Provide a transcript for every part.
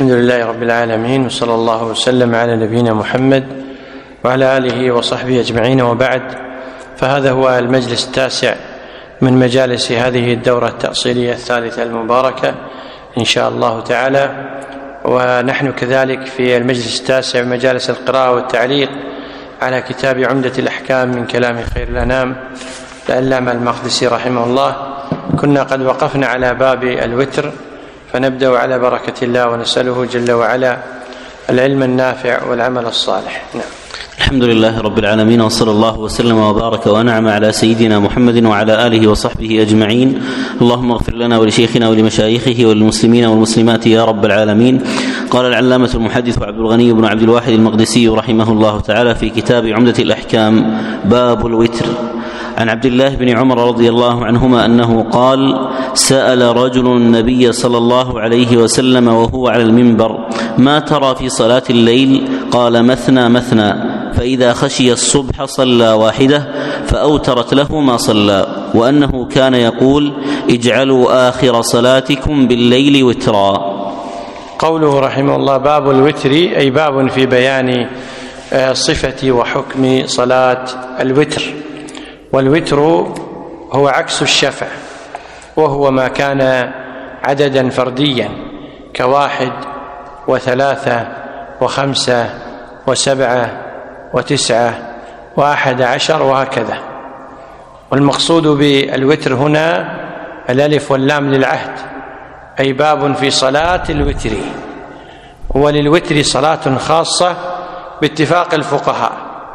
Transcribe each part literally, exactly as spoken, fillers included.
الحمد لله رب العالمين، وصلى الله وسلم على نبينا محمد وعلى آله وصحبه أجمعين، وبعد. فهذا هو المجلس التاسع من مجالس هذه الدورة التأصيلية الثالثة المباركة إن شاء الله تعالى، ونحن كذلك في المجلس التاسع مجالس القراءة والتعليق على كتاب عمدة الأحكام من كلام خير الأنام العلامة المقدسي رحمه الله. كنا قد وقفنا على باب الوتر، فنبدأ على بركة الله ونسأله جل وعلا العلم النافع والعمل الصالح. نعم. الحمد لله رب العالمين، وصلى الله وسلم وبارك وأنعم على سيدنا محمد وعلى آله وصحبه أجمعين. اللهم اغفر لنا ولشيخنا ولمشايخه وللمسلمين والمسلمات يا رب العالمين. قال العلامة المحدث عبد الغني بن عبد الواحد المقدسي رحمه الله تعالى في كتاب عمدة الأحكام: باب الوتر. عن عبد الله بن عمر رضي الله عنهما أنه قال: سأل رجل النبي صلى الله عليه وسلم وهو على المنبر: ما ترى في صلاة الليل؟ قال: مثنى مثنى، فإذا خشي الصبح صلى واحدة فأوترت له ما صلى، وأنه كان يقول: اجعلوا آخر صلاتكم بالليل وترا. قوله رحمه الله باب الوتر، أي باب في بيان صفة وحكم صلاة الوتر. والوتر هو عكس الشفع، وهو ما كان عددا فرديا كواحد وثلاثة وخمسة وسبعة وتسعة وأحد عشر وهكذا. والمقصود بالوتر هنا الألف واللام للعهد، أي باب في صلاة الوتر. وللوتر صلاة خاصة باتفاق الفقهاء،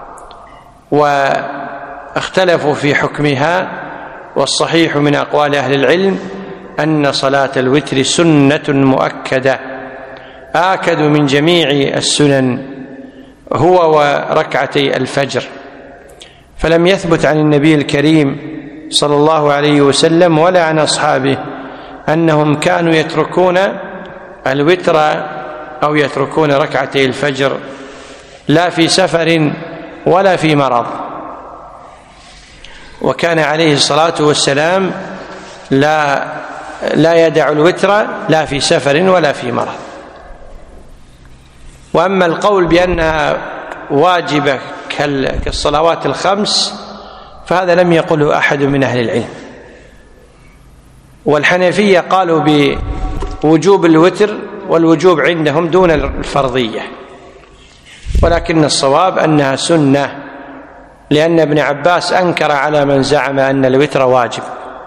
واختلفوا في حكمها، والصحيح من أقوال أهل العلم أن صلاة الوتر سنة مؤكدة آكد من جميع السنن، هو وركعتي الفجر. فلم يثبت عن النبي الكريم صلى الله عليه وسلم ولا عن أصحابه أنهم كانوا يتركون الوتر أو يتركون ركعتي الفجر، لا في سفر ولا في مرض. وكان عليه الصلاة والسلام لا لا يدع الوتر لا في سفر ولا في مرض. وأما القول بأنها واجبة كالصلوات الخمس فهذا لم يقله أحد من أهل العلم. والحنفية قالوا بوجوب الوتر، والوجوب عندهم دون الفرضية، ولكن الصواب أنها سنة، لأن ابن عباس أنكر على من زعم أن الوتر واجب.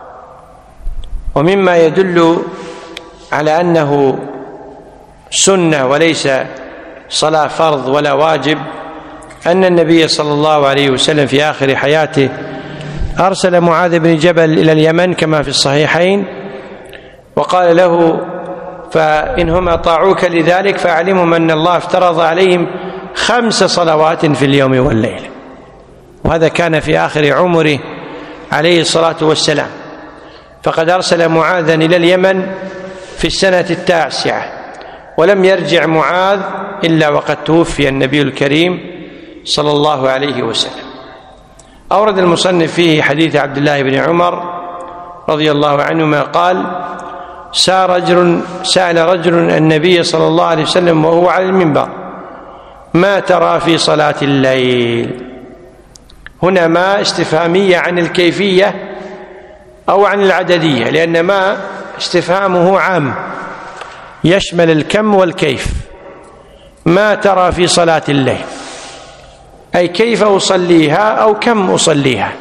ومما يدل على أنه سنة وليس صلاة فرض ولا واجب أن النبي صلى الله عليه وسلم في آخر حياته أرسل معاذ بن جبل إلى اليمن كما في الصحيحين، وقال له: فإنهم أطاعوك لذلك فأعلمهم أن الله افترض عليهم خمس صلوات في اليوم والليل. وهذا كان في آخر عمره عليه الصلاة والسلام، فقد أرسل معاذا إلى اليمن في السنة التاسعة، ولم يرجع معاذ إلا وقد توفي النبي الكريم صلى الله عليه وسلم. أورد المصنف فيه حديث عبد الله بن عمر رضي الله عنهما قال: سأل رجل, سأل رجل النبي صلى الله عليه وسلم وهو على المنبر: ما ترى في صلاة الليل؟ هنا ما استفهامية عن الكيفية أو عن العددية، لأن ما استفهامه عام يشمل الكم والكيف. ما ترى في صلاة الليل، أي كيف أصليها أو كم أصليها؟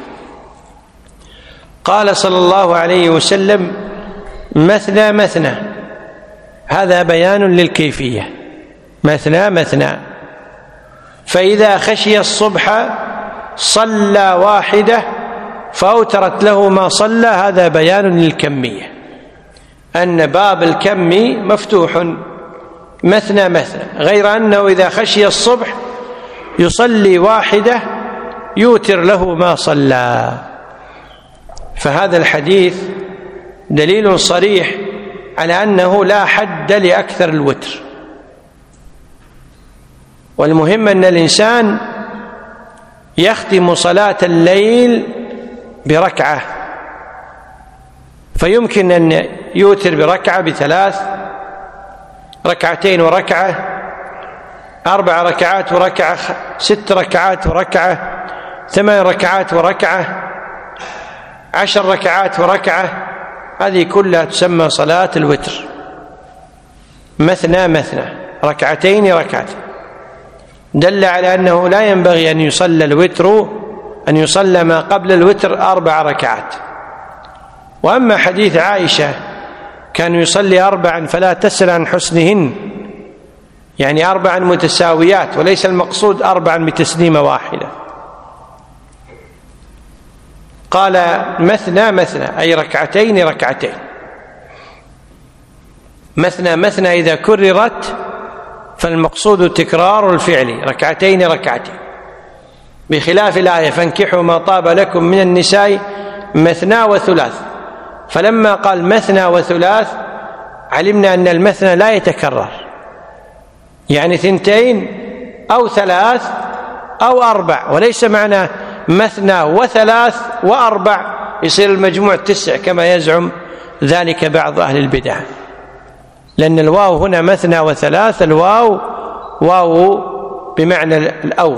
قال صلى الله عليه وسلم: مثنى مثنى. هذا بيان للكيفية، مثنى مثنى. فإذا خشي الصبح صلى واحدة فأوترت له ما صلى. هذا بيان للكمية، أن باب الكم مفتوح مثنى مثنى، غير أنه إذا خشي الصبح يصلي واحدة يوتر له ما صلى. فهذا الحديث دليل صريح على أنه لا حد لأكثر الوتر. والمهم أن الإنسان يختم صلاة الليل بركعة، فيمكن أن يوتر بركعة بثلاث ركعتين وركعة، أربع ركعات وركعة، ست ركعات وركعة، ثمان ركعات وركعة، عشر ركعات وركعة، هذه كلها تسمى صلاة الوتر، مثنى مثنى، ركعتين ركعتين. دل على أنه لا ينبغي أن يصلى الوتر أن يصلى ما قبل الوتر أربع ركعات. وأما حديث عائشة كان يصلي أربعا فلا تسل عن حسنهن، يعني أربعا متساويات، وليس المقصود أربعا بتسليمة واحدة. قال مثنى مثنى أي ركعتين ركعتين، مثنى مثنى إذا كررت فالمقصود تكرار الفعل، ركعتين ركعتين، بخلاف الآية فانكحوا ما طاب لكم من النساء مثنى وثلاث. فلما قال مثنى وثلاث علمنا أن المثنى لا يتكرر، يعني ثنتين أو ثلاث أو أربع، وليس معنى مثنى وثلاث وأربع يصير المجموع تسع كما يزعم ذلك بعض أهل البدع، لأن الواو هنا مثنى وثلاث، الواو واو بمعنى الأو،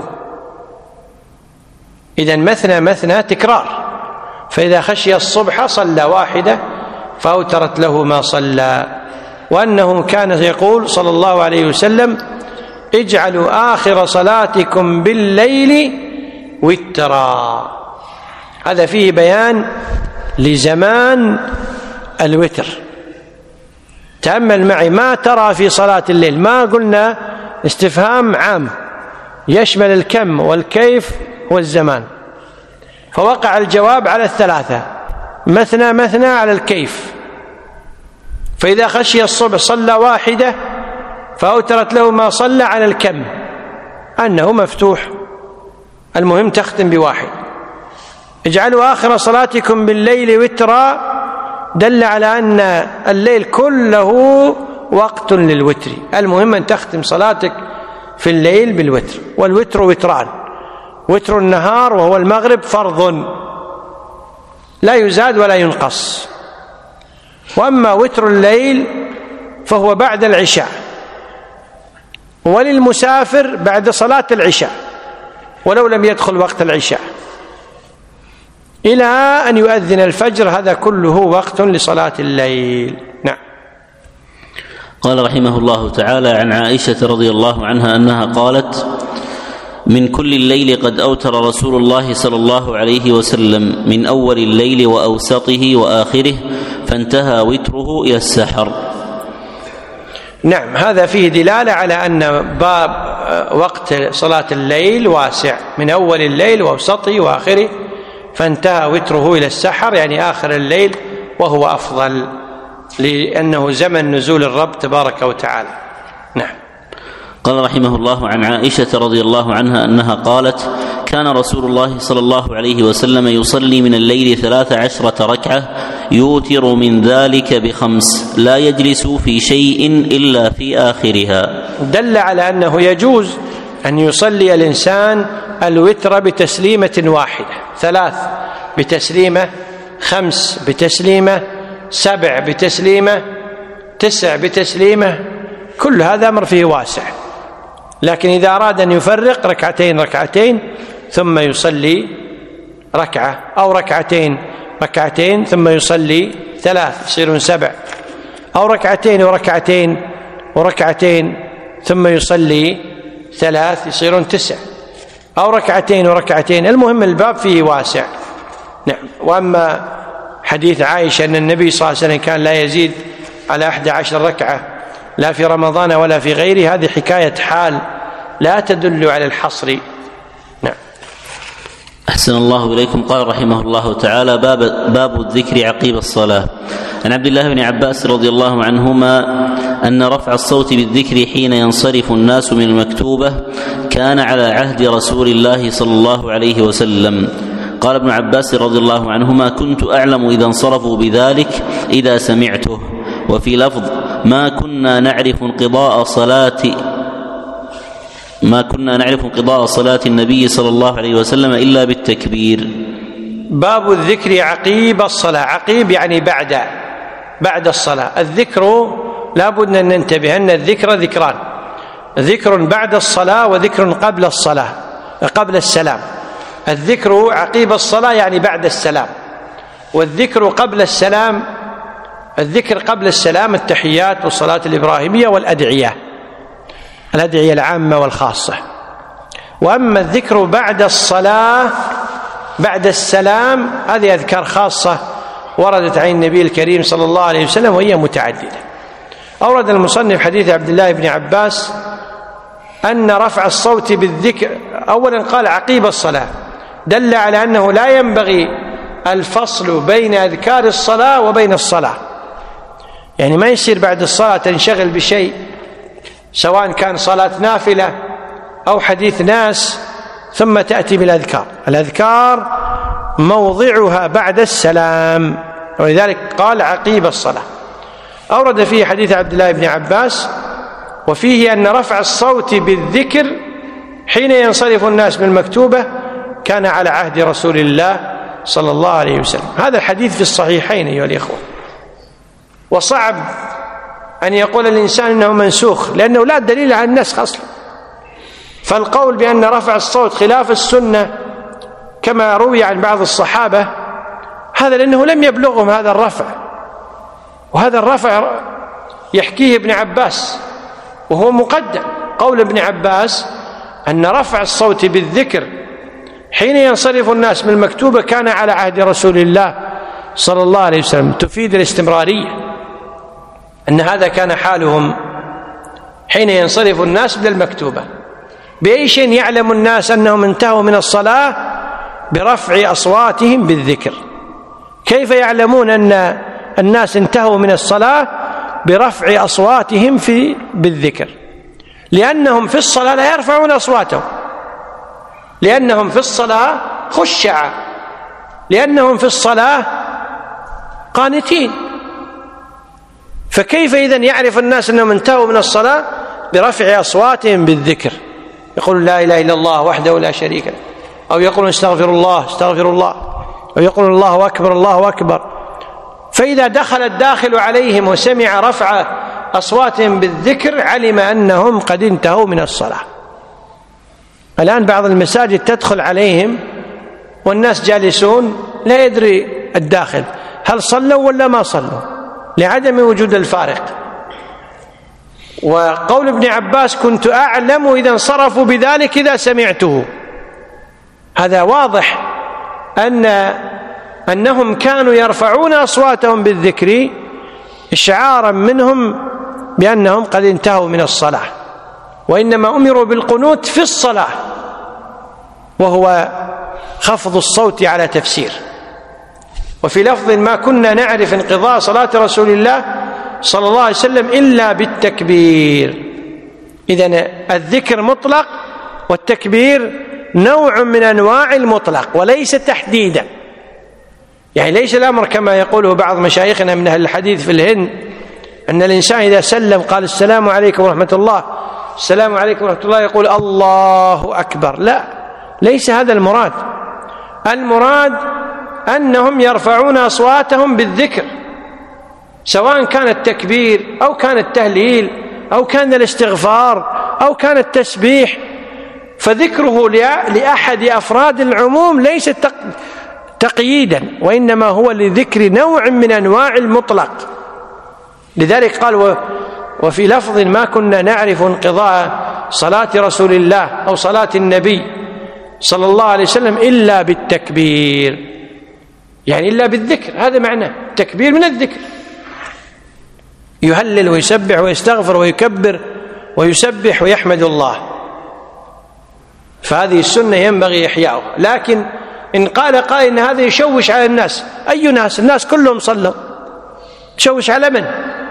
إذن مثنى مثنى تكرار. فإذا خشي الصبح صلى واحدة فأوترت له ما صلى. وأنه كان يقول صلى الله عليه وسلم اجعلوا آخر صلاتكم بالليل وترا. هذا فيه بيان لزمان الوتر. تأمل معي، ما ترى في صلاة الليل، ما قلنا استفهام عام يشمل الكم والكيف والزمان، فوقع الجواب على الثلاثة، مثنى مثنى على الكيف. فإذا خشي الصبح صلى واحدة فأوترت له ما صلى على الكم، أنه مفتوح، المهم تختم بواحد. اجعلوا آخر صلاتكم بالليل وترا دل على أن الليل كله وقت للوتر، المهم أن تختم صلاتك في الليل بالوتر. والوتر وتران، وتر النهار وهو المغرب فرض لا يزاد ولا ينقص، وأما وتر الليل فهو بعد العشاء، وللمسافر بعد صلاة العشاء ولو لم يدخل وقت العشاء إلى أن يؤذن الفجر، هذا كله وقت لصلاة الليل. نعم. قال رحمه الله تعالى عن عائشة رضي الله عنها أنها قالت من كل الليل قد أوتر رسول الله صلى الله عليه وسلم من أول الليل وأوسطه وآخره فانتهى وتره إلى السحر. نعم، هذا فيه دلالة على أن باب وقت صلاة الليل واسع، من أول الليل وأوسطه وآخره، فانتهى وتره إلى السحر يعني آخر الليل، وهو أفضل لأنه زمن نزول الرب تبارك وتعالى. نعم. قال رحمه الله عن عائشة رضي الله عنها أنها قالت كان رسول الله صلى الله عليه وسلم يصلي من الليل ثلاث عشرة ركعة يوتر من ذلك بخمس لا يجلس في شيء إلا في آخرها. دل على أنه يجوز أن يصلي الإنسان الوتر بتسليمة واحدة، ثلاث بتسليمة، خمس بتسليمة، سبع بتسليمة، تسع بتسليمة، كل هذا أمر فيه واسع. لكن إذا أراد أن يفرق ركعتين ركعتين ثم يصلي ركعة، أو ركعتين ركعتين ثم يصلي ثلاث يصيرون سبع، أو ركعتين وركعتين وركعتين ثم يصلي ثلاث يصيرون تسع، أو ركعتين وركعتين، المهم الباب فيه واسع. نعم. وأما حديث عائشة أن النبي صلى الله عليه وسلم كان لا يزيد على أحد عشر ركعة لا في رمضان ولا في غيره، هذه حكاية حال لا تدل على الحصر. نعم. أحسن الله إليكم. قال رحمه الله تعالى باب, باب الذكر عقيب الصلاة. عن عبد الله بن عباس رضي الله عنهما أن رفع الصوت بالذكر حين ينصرف الناس من المكتوبة كان على عهد رسول الله صلى الله عليه وسلم. قال ابن عباس رضي الله عنهما كنت أعلم إذا انصرفوا بذلك إذا سمعته. وفي لفظ ما كنا نعرف انقضاء صلاة ما كنا نعرف انقضاء صلاة النبي صلى الله عليه وسلم إلا بالتكبير. باب الذكر عقيب الصلاة. عقيب يعني بعد بعد الصلاة. الذكر لا بد أن ننتبه أن الذكر ذكران: ذكر بعد الصلاة وذكر قبل الصلاة قبل السلام. الذكر عقيب الصلاة يعني بعد السلام، والذكر قبل السلام الذكر قبل السلام التحيات والصلاة الإبراهيمية والأدعية الأدعية العامة والخاصة. وأما الذكر بعد الصلاة بعد السلام هذه أذكار خاصة وردت عن النبي الكريم صلى الله عليه وسلم وهي متعددة. أورد المصنف حديث عبد الله بن عباس أن رفع الصوت بالذكر أولا قال عقيب الصلاة، دل على أنه لا ينبغي الفصل بين أذكار الصلاة وبين الصلاة، يعني ما يصير بعد الصلاة تنشغل بشيء سواء كان صلاة نافلة أو حديث ناس ثم تأتي بالأذكار. الأذكار موضعها بعد السلام، ولذلك قال عقيب الصلاة. أورد فيه حديث عبد الله بن عباس وفيه أن رفع الصوت بالذكر حين ينصرف الناس من المكتوبة كان على عهد رسول الله صلى الله عليه وسلم. هذا الحديث في الصحيحين أيها الإخوة، وصعب أن يقول الإنسان إنه منسوخ لأنه لا دليل على النسخ أصلا. فالقول بأن رفع الصوت خلاف السنة كما روي عن بعض الصحابة هذا لأنه لم يبلغهم هذا الرفع، وهذا الرفع يحكيه ابن عباس وهو مقدم. قول ابن عباس أن رفع الصوت بالذكر حين ينصرف الناس من المكتوبة كان على عهد رسول الله صلى الله عليه وسلم تفيد الاستمرارية، أن هذا كان حالهم حين ينصرف الناس من المكتوبة. بأي شيء يعلم الناس أنهم انتهوا من الصلاة؟ برفع أصواتهم بالذكر. كيف يعلمون أن الناس انتهوا من الصلاة؟ برفع أصواتهم في بالذكر، لأنهم في الصلاة لا يرفعون أصواتهم، لأنهم في الصلاة خشعة، لأنهم في الصلاة قانتين. فكيف إذن يعرف الناس أنهم انتهوا من الصلاة؟ برفع أصواتهم بالذكر، يقول لا إله إلا الله وحده لا شريك له، أو يقول استغفر الله استغفر الله، أو يقول الله أكبر الله أكبر. فإذا دخل الداخل عليهم وسمع رفع أصواتهم بالذكر علم أنهم قد انتهوا من الصلاة. الآن بعض المساجد تدخل عليهم والناس جالسون لا يدري الداخل هل صلوا ولا ما صلوا لعدم وجود الفارق. وقول ابن عباس كنت أعلم إذا انصرفوا بذلك إذا سمعته، هذا واضح أن أنهم كانوا يرفعون أصواتهم بالذكر إشعارا منهم بأنهم قد انتهوا من الصلاة، وإنما أمروا بالقنوت في الصلاة وهو خفض الصوت على تفسير. وفي لفظ ما كنا نعرف انقضاء صلاة رسول الله صلى الله عليه وسلم إلا بالتكبير. إذن الذكر مطلق والتكبير نوع من أنواع المطلق وليس تحديدا، يعني ليس الأمر كما يقوله بعض مشايخنا من أهل الحديث في الهند أن الإنسان إذا سلم قال السلام عليكم ورحمة الله السلام عليكم ورحمة الله يقول الله أكبر. لا، ليس هذا المراد. المراد أنهم يرفعون أصواتهم بالذكر، سواء كان التكبير أو كان التهليل أو كان الاستغفار أو كان التسبيح، فذكره لأحد أفراد العموم ليس تقييدا، وإنما هو لذكر نوع من أنواع المطلق. لذلك قال وفي لفظ ما كنا نعرف انقضاء صلاة رسول الله أو صلاة النبي صلى الله عليه وسلم إلا بالتكبير، يعني إلا بالذكر، هذا معناه التكبير من الذكر، يهلل ويسبح ويستغفر ويكبر ويسبح ويحمد الله. فهذه السنة ينبغي إحياؤها. لكن إن قال قائل إن هذا يشوش على الناس، أي ناس؟ الناس كلهم صلوا، يشوش على من؟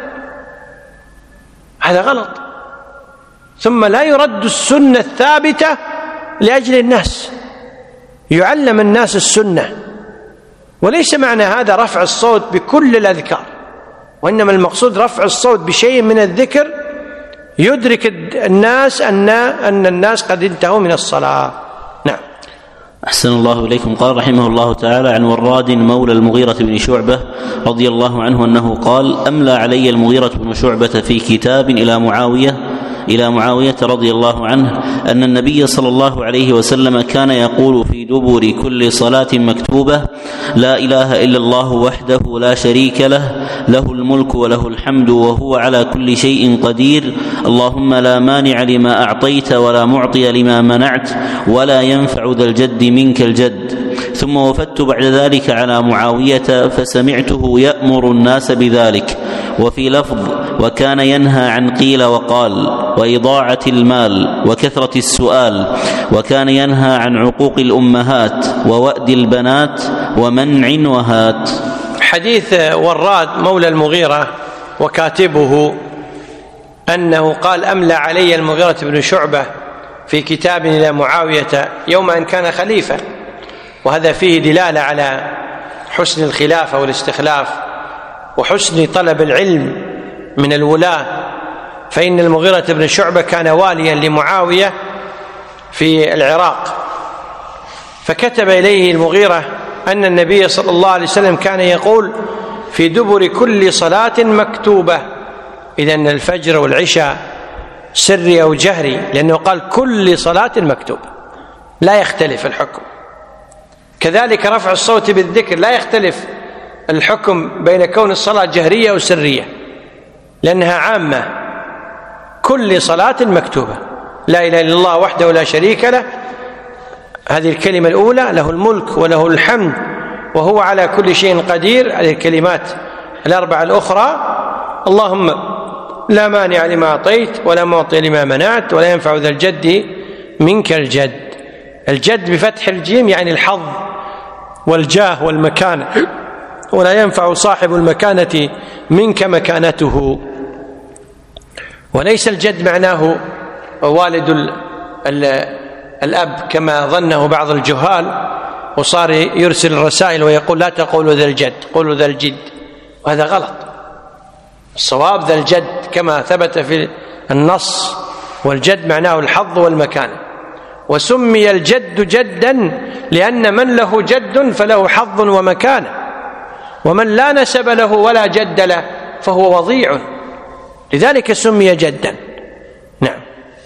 هذا غلط. ثم لا يرد السنة الثابتة لأجل الناس، يعلم الناس السنة، وليس معنى هذا رفع الصوت بكل الأذكار، وإنما المقصود رفع الصوت بشيء من الذكر يدرك الناس أن أن الناس قد انتهوا من الصلاة. نعم. أحسن الله إليكم. قال رحمه الله تعالى عن وراد مولى المغيرة بن شعبة رضي الله عنه أنه قال: أملى علي المغيرة بن شعبة في كتاب إلى معاوية إلى معاوية رضي الله عنه أن النبي صلى الله عليه وسلم كان يقول في دبر كل صلاة مكتوبة: لا إله إلا الله وحده لا شريك له، له الملك وله الحمد وهو على كل شيء قدير، اللهم لا مانع لما أعطيت ولا معطي لما منعت ولا ينفع ذا الجد منك الجد. ثم وفدت بعد ذلك على معاوية فسمعته يأمر الناس بذلك. وفي لفظ: وكان ينهى عن قيل وقال وإضاعة المال وكثرة السؤال، وكان ينهى عن عقوق الأمهات ووأد البنات ومنع وهات. حديث وراد مولى المغيرة وكاتبه أنه قال: أملى علي المغيرة بن شعبة في كتاب إلى معاوية يوم أن كان خليفة، وهذا فيه دلالة على حسن الخلافة والاستخلاف وحسن طلب العلم من الولاة، فإن المغيرة بن شعبة كان واليا لمعاوية في العراق، فكتب إليه المغيرة أن النبي صلى الله عليه وسلم كان يقول في دبر كل صلاة مكتوبة، إذن الفجر والعشاء سري أو جهري، لأنه قال كل صلاة مكتوبة لا يختلف الحكم. كذلك رفع الصوت بالذكر لا يختلف الحكم بين كون الصلاة جهرية أو سرية، لأنها عامة، كل صلاة مكتوبة. لا إله إلا الله وحده لا شريك له، هذه الكلمة الأولى، له الملك وله الحمد وهو على كل شيء قدير، هذه الكلمات الأربعة الأخرى، اللهم لا مانع لما أعطيت ولا معطي لما منعت ولا ينفع ذا الجد منك الجد. الجد بفتح الجيم يعني الحظ والجاه والمكانة، ولا ينفع صاحب المكانة منك مكانته. وليس الجد معناه والد ال ال الأب كما ظنه بعض الجهال، وصار يرسل الرسائل ويقول لا تقولوا ذا الجد، قولوا ذا الجد، وهذا غلط. الصواب ذا الجد كما ثبت في النص، والجد معناه الحظ والمكانة. وسمي الجد جدا لأن من له جد فله حظ ومكانة، ومن لا نسب له ولا جد له فهو وضيع، لذلك سمي جدا. نعم.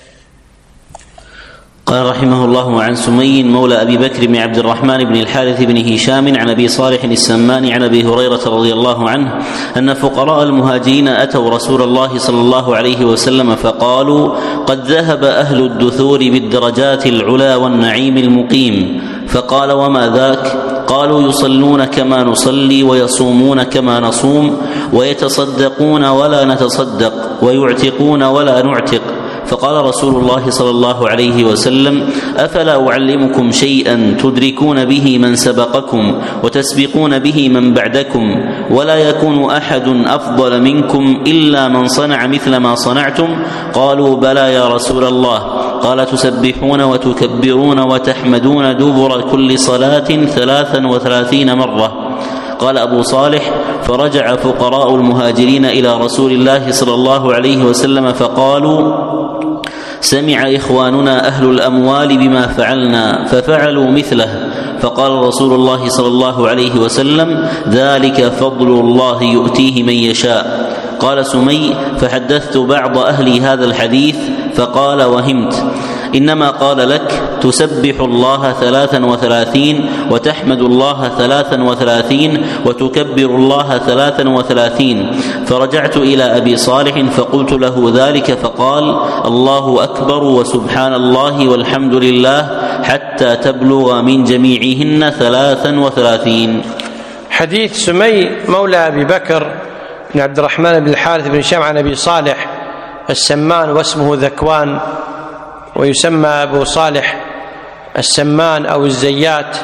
قال رحمه الله عن سمي مولى أبي بكر بن عبد الرحمن بن الحارث بن هشام عن أبي صالح السمان عن أبي هريرة رضي الله عنه أن فقراء المهاجرين أتوا رسول الله صلى الله عليه وسلم فقالوا: قد ذهب أهل الدثور بالدرجات العلا والنعيم المقيم. فقال: وما ذاك؟ قالوا: يصلون كما نصلي ويصومون كما نصوم ويتصدقون ولا نتصدق ويعتقون ولا نعتق. فقال رسول الله صلى الله عليه وسلم: أفلا أعلمكم شيئا تدركون به من سبقكم وتسبقون به من بعدكم، ولا يكون أحد أفضل منكم إلا من صنع مثل ما صنعتم؟ قالوا: بلى يا رسول الله. قال: تسبحون وتكبرون وتحمدون دبر كل صلاة ثلاثا وثلاثين مرة. قال أبو صالح: فرجع فقراء المهاجرين إلى رسول الله صلى الله عليه وسلم فقالوا: سمع إخواننا أهل الأموال بما فعلنا ففعلوا مثله. فقال رسول الله صلى الله عليه وسلم: ذلك فضل الله يؤتيه من يشاء. قال سمي: فحدثت بعض أهل هذا الحديث فقال: وهمت، إنما قال لك تسبح الله ثلاثا وثلاثين وتحمد الله ثلاثا وثلاثين وتكبر الله ثلاثا وثلاثين. فرجعت إلى أبي صالح فقلت له ذلك فقال: الله أكبر وسبحان الله والحمد لله حتى تبلغ من جميعهن ثلاثا وثلاثين. حديث سمي مولى أبي بكر بن عبد الرحمن بن الحارث بن هشام عن أبي صالح السمان واسمه ذكوان، ويسمى أبو صالح السمان أو الزيات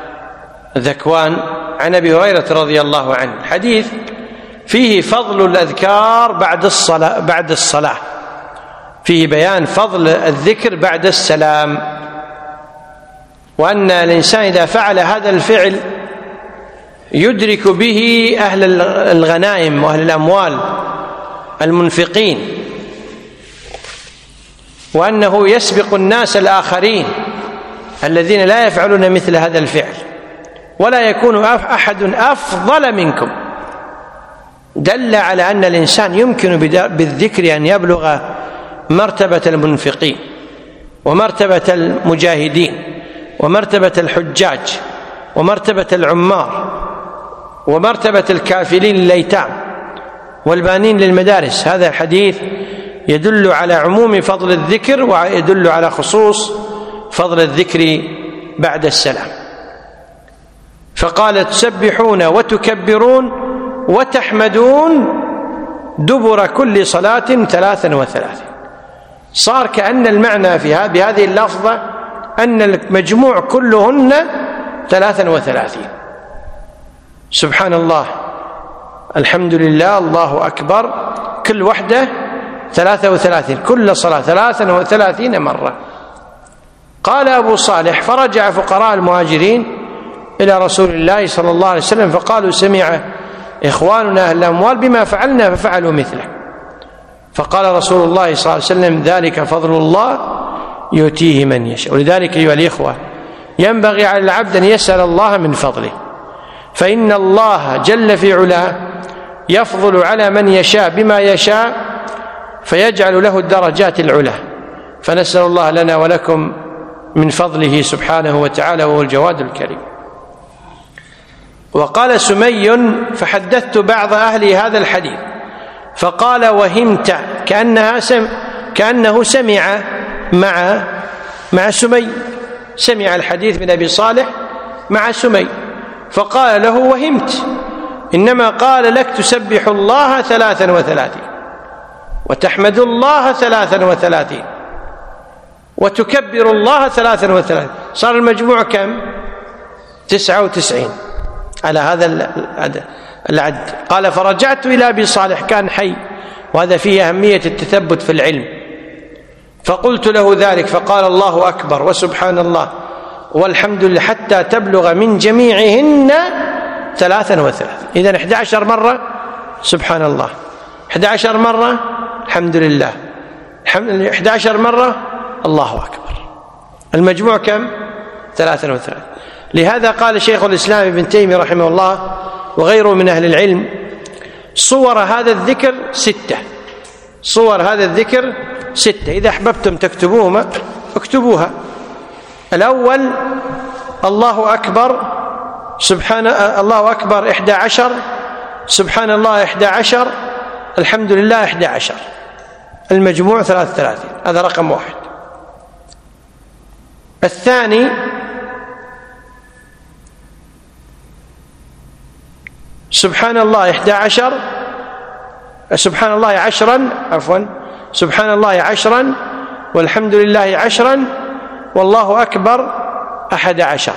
ذكوان، عن أبي هريرة رضي الله عنه. حديث فيه فضل الأذكار بعد الصلاة بعد الصلاة فيه بيان فضل الذكر بعد السلام، وأن الإنسان إذا فعل هذا الفعل يدرك به أهل الغنائم وأهل الأموال المنفقين، وأنه يسبق الناس الآخرين الذين لا يفعلون مثل هذا الفعل، ولا يكون أحد أفضل منكم. دل على أن الإنسان يمكن بالذكر أن يبلغ مرتبة المنفقين ومرتبة المجاهدين ومرتبة الحجاج ومرتبة العمار ومرتبة الكافلين للأيتام والبانين للمدارس. هذا الحديث يدل على عموم فضل الذكر ويدل على خصوص فضل الذكر بعد السلام. فقال تسبحون وتكبرون وتحمدون دبر كل صلاة ثلاثا وثلاثين. صار كأن المعنى في بهذه اللفظة أن المجموع كلهن ثلاثا وثلاثين. سبحان الله، الحمد لله، الله أكبر، كل وحدة ثلاثة وثلاثين، كل صلاة ثلاثا وثلاثين مرة. قال أبو صالح فرجع فقراء المهاجرين إلى رسول الله صلى الله عليه وسلم فقالوا سمع إخواننا أهل الأموال بما فعلنا ففعلوا مثله. فقال رسول الله صلى الله عليه وسلم ذلك فضل الله يؤتيه من يشاء. ولذلك أيها الإخوة ينبغي على العبد أن يسأل الله من فضله، فإن الله جل في علاه يفضل على من يشاء بما يشاء فيجعل له الدرجات العلى. فنسأل الله لنا ولكم من فضله سبحانه وتعالى وهو الجواد الكريم. وقال سمي فحدثت بعض أهل هذا الحديث فقال وهمت، كأنها سم كأنه سمع مع مع سمي، سمع الحديث من أبي صالح مع سمي، فقال له وهمت، إنما قال لك تسبح الله ثلاثا وثلاثين وتحمد الله ثلاثا وثلاثين وتكبر الله ثلاثا وثلاثين. صار المجموع كم؟ تسعة وتسعين على هذا العد. قال فرجعت إلى أبي صالح، كان حي، وهذا فيه أهمية التثبت في العلم، فقلت له ذلك فقال الله أكبر وسبحان الله والحمد لله حتى تبلغ من جميعهن ثلاثا وثلاثين. إذن إحدى عشر مرة سبحان الله، إحدى عشر مرة الحمد لله، إحدى عشر مرة الله أكبر. المجموع كم؟ ثلاثا وثلاثين. لهذا قال شيخ الإسلام ابن تيمية رحمه الله وغيره من أهل العلم صور هذا الذكر ستة، صور هذا الذكر ستة، إذا أحببتم تكتبوها اكتبوها. الأول الله أكبر، سبحان الله أكبر إحدى عشر، سبحان الله إحدى عشر، الحمد لله إحدى عشر، المجموع ثلاثة ثلاثين. هذا رقم واحد. الثاني سبحان الله إحدى عشر، سبحان الله عشرا، عفوا سبحان الله عشرا والحمد لله عشرا والله أكبر أحد عشر.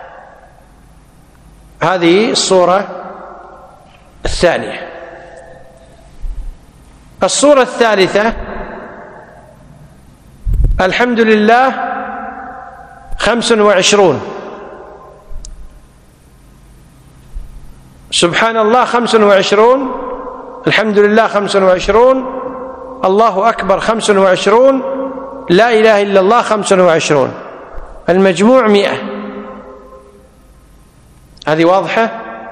هذه الصورة الثانية. الصورة الثالثة الحمد لله خمس وعشرون، سبحان الله خمس وعشرون، الحمد لله خمس وعشرون، الله أكبر خمس وعشرون، لا إله إلا الله خمس وعشرون، المجموع مئة. هذه واضحة.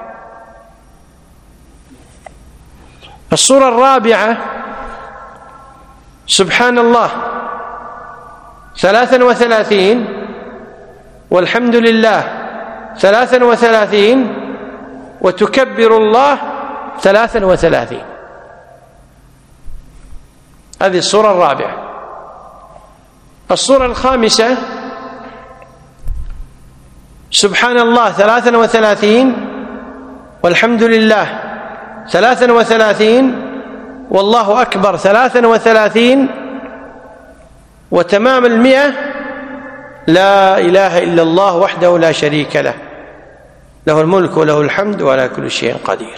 الصورة الرابعة سبحان الله ثلاثا وثلاثين والحمد لله ثلاثا وثلاثين وتكبر الله ثلاثا وثلاثين. هذه الصورة الرابعة. الصورة الخامسة سبحان الله ثلاثا وثلاثين والحمد لله ثلاثا وثلاثين والله أكبر ثلاثا وثلاثين وتمام المئة لا إله إلا الله وحده لا شريك له، له الملك وله الحمد وعلى كل شيء قدير.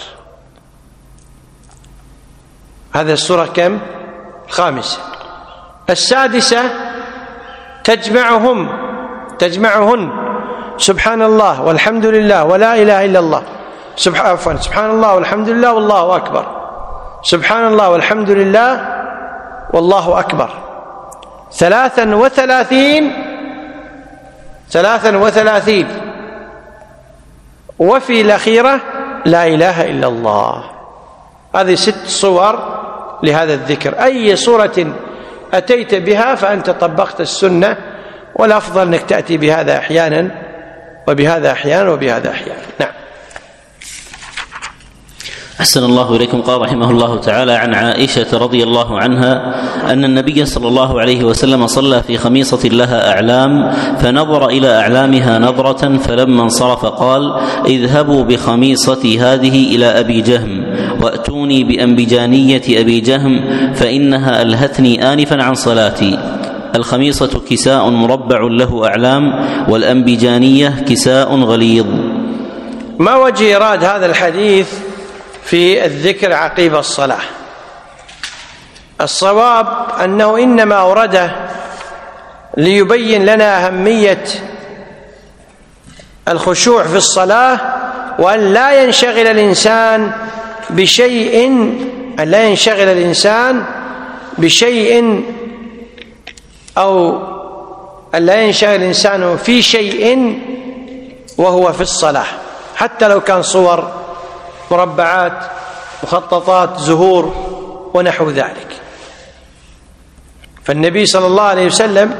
هذا السورة كم؟ الخامسة. السادسة تجمعهم تجمعهن سبحان الله والحمد لله ولا إله إلا الله، سبحان عفوا سبحان الله والحمد لله والله أكبر، سبحان الله والحمد لله والله أكبر، ثلاثا وثلاثين ثلاثا وثلاثين، وفي الأخيرة لا إله إلا الله. هذه ست صور لهذا الذكر. أي صورة أتيت بها فأنت طبقت السنة، والأفضل أنك تأتي بهذا أحيانا وبهذا أحيانا وبهذا أحيانا. نعم. أحسن الله إليكم. قال رحمه الله تعالى: عن عائشة رضي الله عنها أن النبي صلى الله عليه وسلم صلى في خميصة لها أعلام، فنظر إلى أعلامها نظرة، فلما انصرف قال: اذهبوا بخميصتي هذه إلى أبي جهم، وأتوني بأنبجانية أبي جهم، فإنها ألهتني آنفا عن صلاتي. الخميصة كساء مربع له أعلام، والأنبجانية كساء غليظ. ما وجه إيراد هذا الحديث في الذكر عقيب الصلاة؟ الصواب أنه إنما أورده ليبين لنا أهمية الخشوع في الصلاة، وأن لا ينشغل الإنسان بشيء أن لا ينشغل الإنسان بشيء أو أن لا ينشغل الإنسان في شيء وهو في الصلاة، حتى لو كان صور، مربعات، مخططات، زهور ونحو ذلك. فالنبي صلى الله عليه وسلم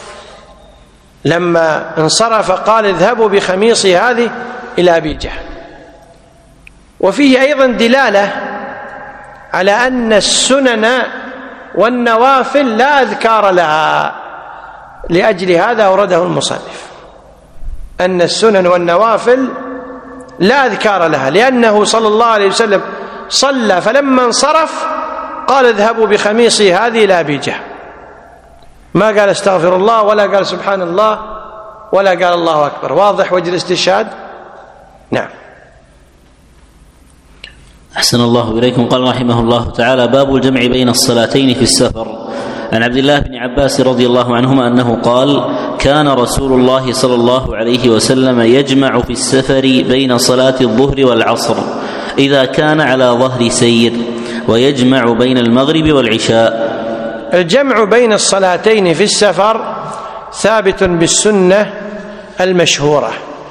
لما انصرف قال: اذهبوا بخميصي هذه إلى أبي جهم. وفيه أيضا دلالة على أن السنن والنوافل لا أذكار لها، لأجل هذا أورده المصنف، أن السنن والنوافل لا أذكار لها، لأنه صلى الله عليه وسلم صلى فلما انصرف قال: اذهبوا بخميصي هذه إلى أبي جهم. ما قال استغفر الله، ولا قال سبحان الله، ولا قال الله أكبر. واضح وجه الاستشهاد؟ نعم. أحسن الله إليكم. قال رحمه الله تعالى: باب الجمع بين الصلاتين في السفر. عن عبد الله بن عباس رضي الله عنهما أنه قال: كان رسول الله صلى الله عليه وسلم يجمع في السفر بين صلاة الظهر والعصر إذا كان على ظهر سير، ويجمع بين المغرب والعشاء. الجمع بين الصلاتين في السفر ثابت بالسنة المشهورة،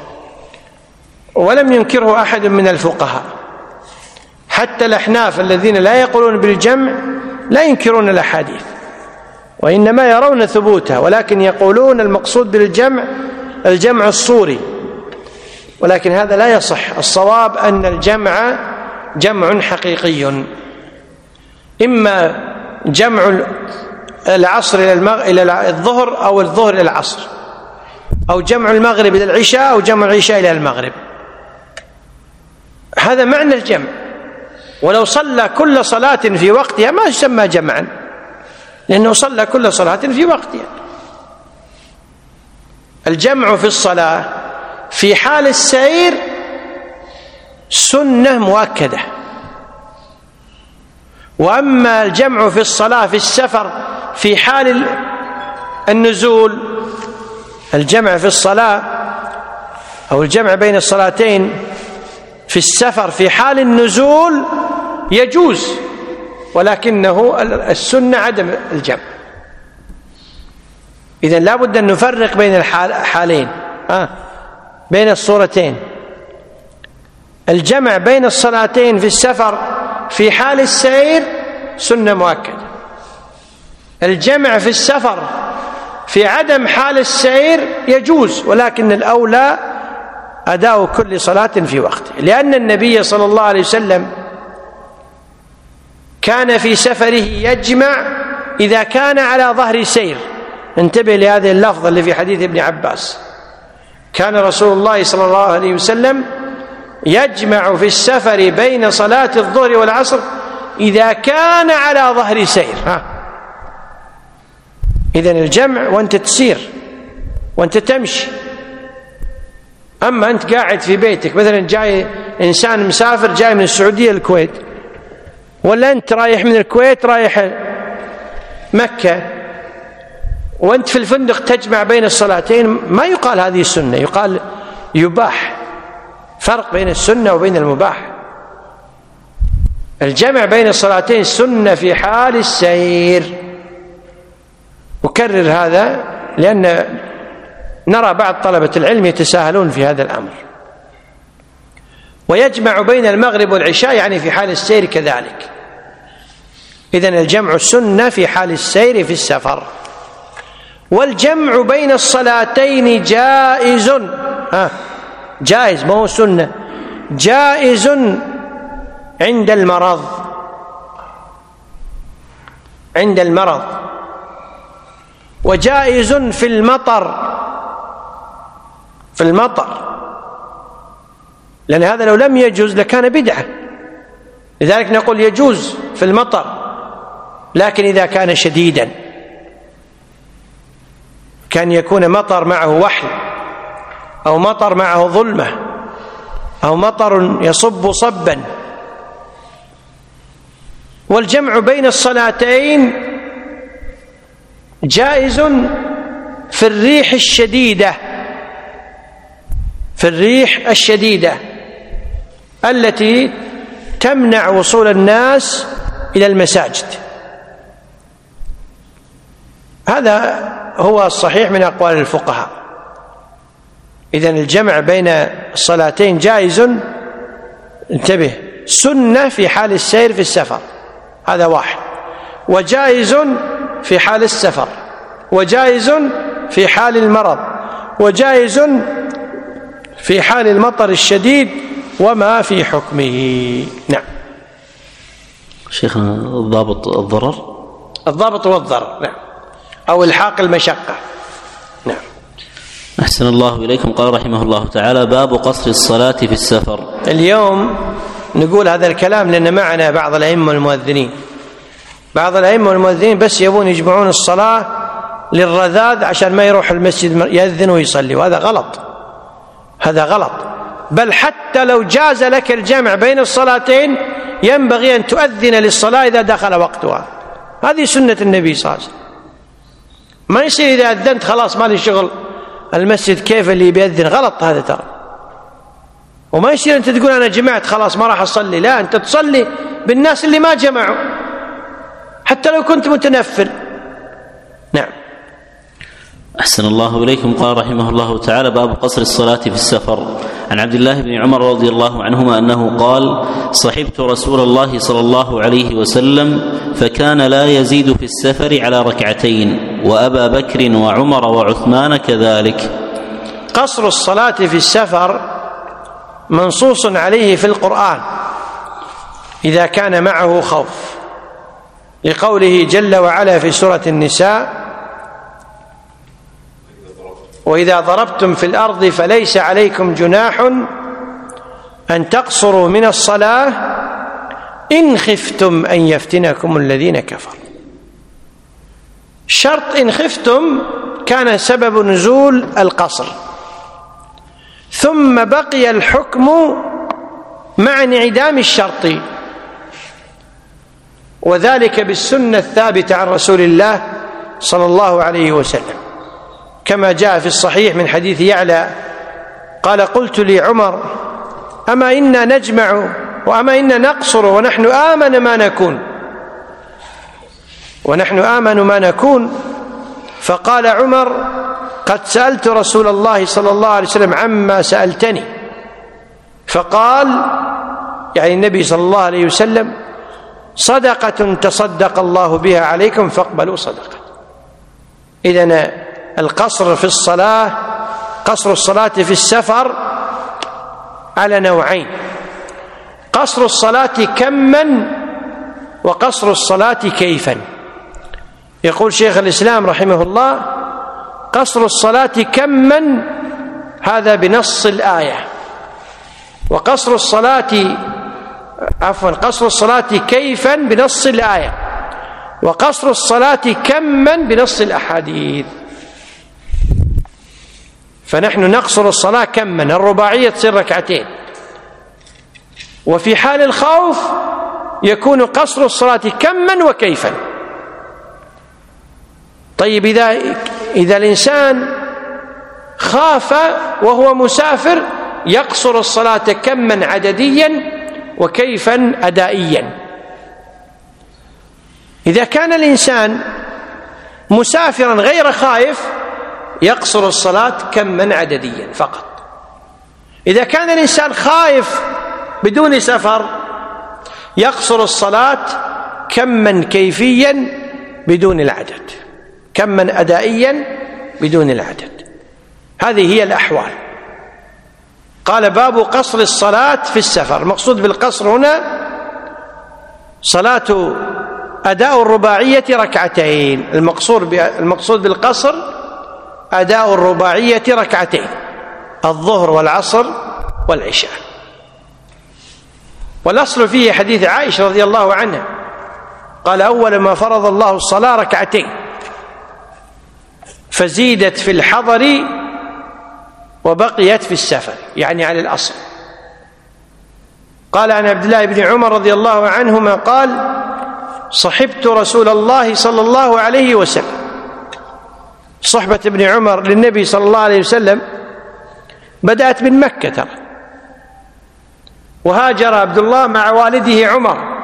ولم ينكره أحد من الفقهاء، حتى الأحناف الذين لا يقولون بالجمع لا ينكرون الأحاديث، وإنما يرون ثبوتها، ولكن يقولون المقصود بالجمع الجمع الصوري، ولكن هذا لا يصح. الصواب أن الجمع جمع حقيقي، إما جمع العصر إلى الظهر أو الظهر إلى العصر، أو جمع المغرب إلى العشاء أو جمع العشاء إلى المغرب. هذا معنى الجمع. ولو صلى كل صلاة في وقتها ما يسمى جمعا، لأنه صلى كل صلاة في وقتها. الجمع في الصلاة في حال السير سنة مؤكدة، وأما الجمع في الصلاة في السفر في حال النزول، الجمع في الصلاة أو الجمع بين الصلاتين في السفر في حال النزول يجوز، ولكنه السنة عدم الجمع. إذن لا بد أن نفرق بين الحالين، آه بين الصورتين. الجمع بين الصلاتين في السفر في حال السير سنة مؤكدة. الجمع في السفر في عدم حال السير يجوز، ولكن الأولى أداء كل صلاة في وقته، لأن النبي صلى الله عليه وسلم كان في سفره يجمع إذا كان على ظهر سير. انتبه لهذه اللفظة اللي في حديث ابن عباس: كان رسول الله صلى الله عليه وسلم يجمع في السفر بين صلاة الظهر والعصر إذا كان على ظهر سير. ها إذن الجمع وأنت تسير وأنت تمشي. أما أنت قاعد في بيتك، مثلا جاي إنسان مسافر جاي من السعودية الكويت، ولا أنت رايح من الكويت رايح مكة، وأنت في الفندق تجمع بين الصلاتين، ما يقال هذه السنة، يقال يباح. فرق بين السنة وبين المباح. الجمع بين الصلاتين سنة في حال السير. أكرر هذا لأن نرى بعض طلبة العلم يتساهلون في هذا الأمر، ويجمع بين المغرب والعشاء يعني في حال السير كذلك. إذن الجمع سنة في حال السير في السفر. والجمع بين الصلاتين جائز، ها جائز ما هو سنة، جائز عند المرض، عند المرض، وجائز في المطر، في المطر، لأن هذا لو لم يجوز لكان بدعة، لذلك نقول يجوز في المطر، لكن إذا كان شديدا، كان يكون مطر معه وحل، أو مطر معه ظلمة، أو مطر يصب صبا. والجمع بين الصلاتين جائز في الريح الشديدة، في الريح الشديدة التي تمنع وصول الناس إلى المساجد. هذا هو الصحيح من أقوال الفقهاء. إذن الجمع بين الصلاتين جائز، انتبه، سنة في حال السير في السفر، هذا واحد، وجائز في حال السفر، وجائز في حال المرض، وجائز في حال المطر الشديد وما في حكمه. نعم. شيخنا الضابط الضرر، الضابط والضرر، نعم، أو الحاق المشقة. نعم. أحسن الله إليكم. قال رحمه الله تعالى: باب قصر الصلاة في السفر. اليوم نقول هذا الكلام لأن معنا بعض الأئمة والمؤذنين، بعض الأئمة والمؤذنين بس يبون يجمعون الصلاة للرذاذ عشان ما يروح المسجد يأذن ويصلي، وهذا غلط، هذا غلط. بل حتى لو جاز لك الجمع بين الصلاتين ينبغي أن تؤذن للصلاة إذا دخل وقتها، هذه سنة النبي صلى الله عليه وسلم. ما يصير إذا أذنت خلاص ما لي شغل المسجد كيف اللي بيأذن، غلط هذا ترى. وما يصير أنت تقول أنا جمعت خلاص ما راح أصلي، لا، أنت تصلي بالناس اللي ما جمعوا حتى لو كنت متنفل. نعم. أحسن الله إليكم. قال رحمه الله تعالى: باب قصر الصلاة في السفر. عن عبد الله بن عمر رضي الله عنهما أنه قال: صحبت رسول الله صلى الله عليه وسلم فكان لا يزيد في السفر على ركعتين، وأبا بكر وعمر وعثمان كذلك. قصر الصلاة في السفر منصوص عليه في القرآن إذا كان معه خوف، لقوله جل وعلا في سورة النساء: وإذا ضربتم في الأرض فليس عليكم جناح أن تقصروا من الصلاة إن خفتم أن يفتنكم الذين كفروا. شرط إن خفتم كان سبب نزول القصر، ثم بقي الحكم مع انعدام الشرط، وذلك بالسنة الثابتة عن رسول الله صلى الله عليه وسلم، كما جاء في الصحيح من حديث يعلى قال: قلت لعمر: أما إنا نجمع وأما إنا نقصر ونحن آمن ما نكون ونحن آمن ما نكون فقال عمر: قد سألت رسول الله صلى الله عليه وسلم عما سألتني، فقال، يعني النبي صلى الله عليه وسلم: صدقة تصدق الله بها عليكم فاقبلوا صدقة. إذن القصر في الصلاة، قصر الصلاة في السفر على نوعين: قصر الصلاة كما وقصر الصلاة كيفا. يقول شيخ الإسلام رحمه الله: قصر الصلاة كما هذا بنص الآية، وقصر الصلاة عفوا قصر الصلاة كيفا بنص الآية، وقصر الصلاة كما بنص الأحاديث. فنحن نقصر الصلاة كما، الرباعية تصير ركعتين، وفي حال الخوف يكون قصر الصلاة كما وكيفا. طيب إذا إذا الإنسان خاف وهو مسافر يقصر الصلاة كما عدديا وكيفا أدائيا. إذا كان الإنسان مسافرا غير خائف يقصر الصلاة كما عدديا فقط. إذا كان الإنسان خائف بدون سفر يقصر الصلاة كما كيفيا بدون العدد، كما أدائيا بدون العدد. هذه هي الأحوال. قال باب قصر الصلاة في السفر. المقصود بالقصر هنا صلاة أداء الرباعية ركعتين. المقصود المقصود بالقصر أداء الرباعية ركعتين، الظهر والعصر والعشاء. والأصل فيه حديث عائشة رضي الله عنها قال أول ما فرض الله الصلاة ركعتين فزيدت في الحضر وبقيت في السفر، يعني على الأصل. قال عن عبد الله بن عمر رضي الله عنهما قال صحبت رسول الله صلى الله عليه وسلم. صحبة ابن عمر للنبي صلى الله عليه وسلم بدأت من مكة ترى، وهاجر عبد الله مع والده عمر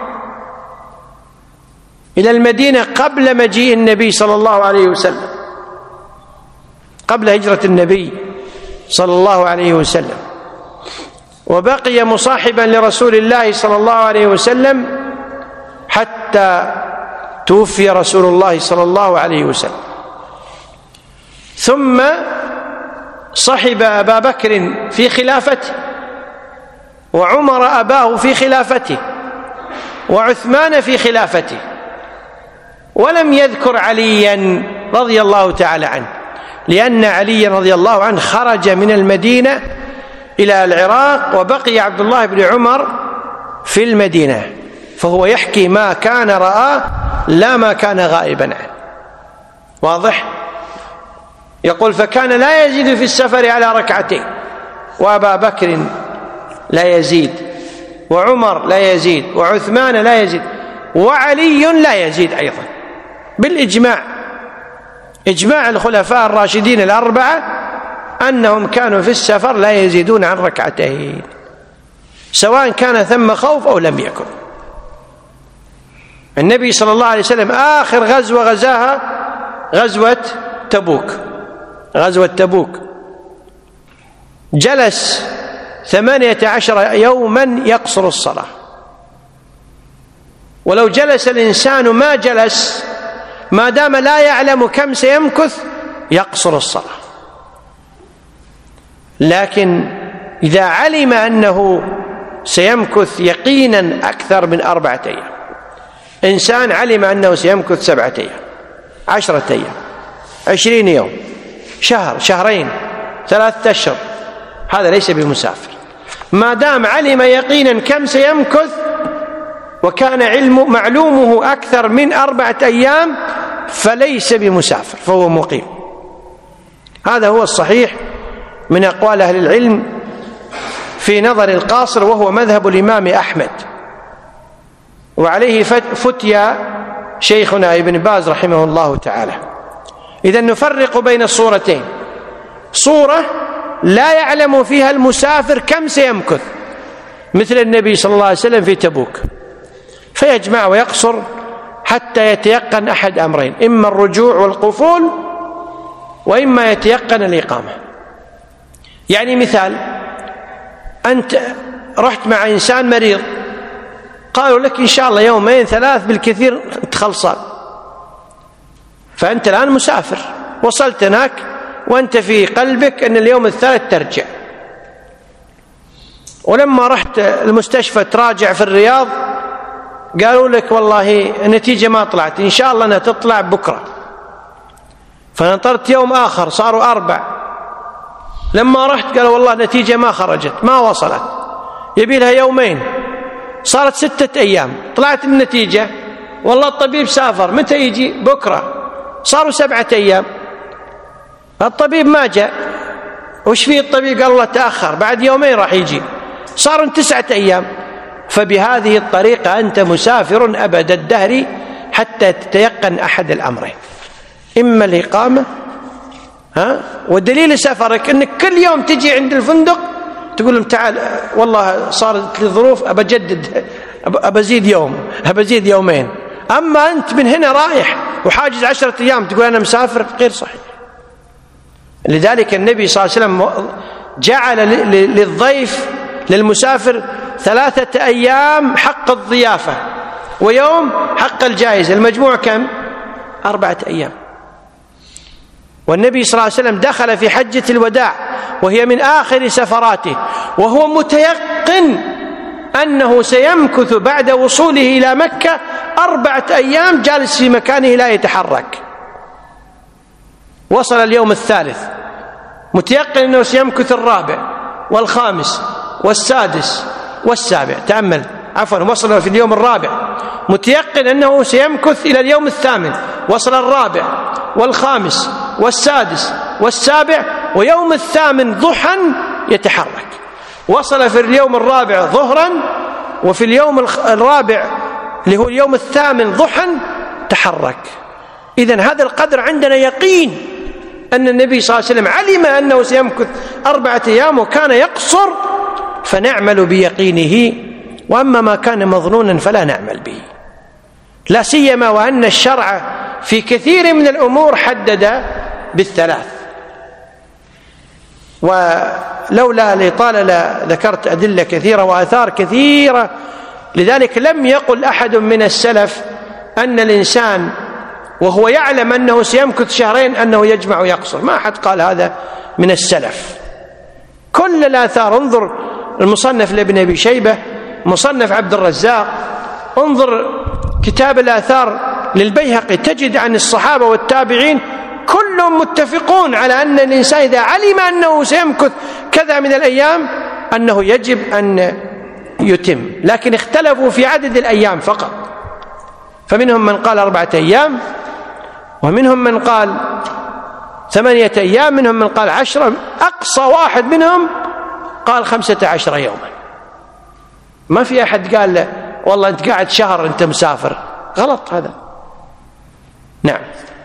إلى المدينة قبل مجيء النبي صلى الله عليه وسلم، قبل هجرة النبي صلى الله عليه وسلم، وبقي مصاحبا لرسول الله صلى الله عليه وسلم حتى توفي رسول الله صلى الله عليه وسلم. ثم صحب أبا بكر في خلافته، وعمر أباه في خلافته، وعثمان في خلافته، ولم يذكر عليا رضي الله تعالى عنه، لأن علي رضي الله عنه خرج من المدينة إلى العراق وبقي عبد الله بن عمر في المدينة، فهو يحكي ما كان رآه لا ما كان غائبا عنه. واضح؟ يقول فكان لا يزيد في السفر على ركعتين، وأبا بكر لا يزيد، وعمر لا يزيد، وعثمان لا يزيد، وعلي لا يزيد أيضا بالإجماع، إجماع الخلفاء الراشدين الأربعة أنهم كانوا في السفر لا يزيدون عن ركعتين، سواء كان ثم خوف أو لم يكن. النبي صلى الله عليه وسلم آخر غزوة غزاها غزوة تبوك، غزوة تبوك جلس ثمانية عشر يوما يقصر الصلاة، ولو جلس الإنسان ما جلس ما دام لا يعلم كم سيمكث يقصر الصلاة. لكن إذا علم أنه سيمكث يقينا أكثر من أربعة أيام، إنسان علم أنه سيمكث سبعة أيام، عشرة أيام، عشرين يوم، شهر، شهرين، ثلاثة أشهر، هذا ليس بمسافر ما دام علم يقينا كم سيمكث وكان علم معلومه أكثر من أربعة أيام فليس بمسافر، فهو مقيم. هذا هو الصحيح من أقوال أهل العلم في نظر القاصر، وهو مذهب الإمام أحمد، وعليه فتيا شيخنا ابن باز رحمه الله تعالى. إذن نفرق بين الصورتين: صورة لا يعلم فيها المسافر كم سيمكث مثل النبي صلى الله عليه وسلم في تبوك، فيجمع ويقصر حتى يتيقن أحد أمرين: إما الرجوع والقفول، وإما يتيقن الإقامة. يعني مثال، أنت رحت مع إنسان مريض، قالوا لك إن شاء الله يومين ثلاث بالكثير تخلصان، فأنت الآن مسافر، وصلت هناك وأنت في قلبك أن اليوم الثالث ترجع، ولما رحت المستشفى تراجع في الرياض قالوا لك والله النتيجة ما طلعت، إن شاء الله أنها تطلع بكرة، فنطرت يوم آخر صاروا أربع، لما رحت قالوا والله النتيجة ما خرجت، ما وصلت، يبي لها يومين، صارت ستة أيام، طلعت النتيجة، والله الطبيب سافر، متى يجي؟ بكرة، صاروا سبعة أيام، الطبيب ما جاء، وش فيه الطبيب؟ قال الله تأخر، بعد يومين راح يجي، صاروا تسعة أيام. فبهذه الطريقة أنت مسافر أبد الدهر حتى تتيقن أحد الأمرين: إما الإقامة، ها، ودليل سفرك أنك كل يوم تجي عند الفندق تقول لهم تعال والله صارت لي ظروف أبى أجدد، أبى أزيد يوم، أبى أزيد يومين. أما أنت من هنا رايح وحاجز عشرة أيام تقول أنا مسافر، غير صحيح. لذلك النبي صلى الله عليه وسلم جعل للضيف للمسافر ثلاثة أيام حق الضيافة ويوم حق الجائزة، المجموع كم؟ أربعة أيام. والنبي صلى الله عليه وسلم دخل في حجة الوداع وهي من آخر سفراته وهو متيقن أنه سيمكث بعد وصوله إلى مكة أربعة أيام جالس في مكانه لا يتحرك. وصل اليوم الثالث متيقن أنه سيمكث الرابع والخامس والسادس والسابع. تأمل، عفوا، وصل في اليوم الرابع متيقن أنه سيمكث إلى اليوم الثامن، وصل الرابع والخامس والسادس والسابع، ويوم الثامن ضحى يتحرك. وصل في اليوم الرابع ظهرا، وفي اليوم الرابع اللي هو اليوم الثامن ضحى تحرك. إذن هذا القدر عندنا يقين أن النبي صلى الله عليه وسلم علم أنه سيمكث أربعة أيام وكان يقصر، فنعمل بيقينه، وأما ما كان مظنونا فلا نعمل به، لا سيما وأن الشرع في كثير من الأمور حدد بالثلاث. ولولا لطالة ذكرت أدلة كثيرة وآثار كثيرة، لذلك لم يقل أحد من السلف أن الإنسان وهو يعلم أنه سيمكث شهرين أنه يجمع ويقصر، ما أحد قال هذا من السلف. كل الآثار، انظر المصنف لابن أبي شيبة، مصنف عبد الرزاق، انظر كتاب الآثار للبيهقي، تجد عن الصحابة والتابعين كلهم متفقون على أن الإنسان إذا علم أنه سيمكث كذا من الأيام أنه يجب أن يتم، لكن اختلفوا في عدد الأيام فقط. فمنهم من قال أربعة أيام، ومنهم من قال ثمانية أيام، منهم من قال عشرة، أقصى واحد منهم قال خمسة عشر يوما. ما في أحد قال والله أنت قاعد شهر أنت مسافر، غلط هذا. نعم.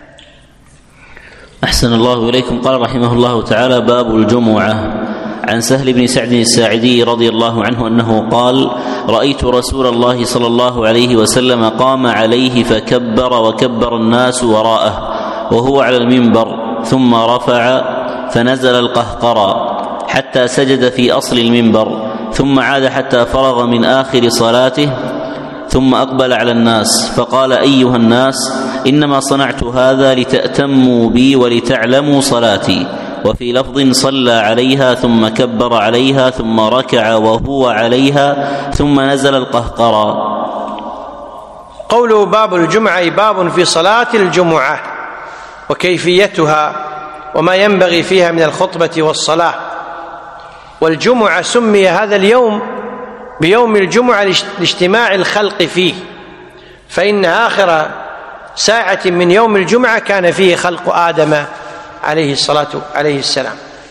أحسن الله إليكم. قال رحمه الله تعالى: باب الجمعة. عن سهل بن سعد الساعدي رضي الله عنه أنه قال: رأيت رسول الله صلى الله عليه وسلم قام عليه فكبر وكبر الناس وراءه وهو على المنبر، ثم رفع فنزل القهقرى حتى سجد في أصل المنبر، ثم عاد حتى فرغ من آخر صلاته، ثم أقبل على الناس فقال: أيها الناس، إنما صنعت هذا لتأتموا بي ولتعلموا صلاتي. وفي لفظ: صلى عليها ثم كبر عليها ثم ركع وهو عليها ثم نزل القهقرى. قوله باب الجمعة باب في صلاة الجمعة وكيفيتها وما ينبغي فيها من الخطبة والصلاة. والجمعة سمي هذا اليوم بيوم الجمعة لاجتماع الخلق فيه، فإن آخر ساعة من يوم الجمعة كان فيه خلق آدم عليه الصلاة عليه السلام.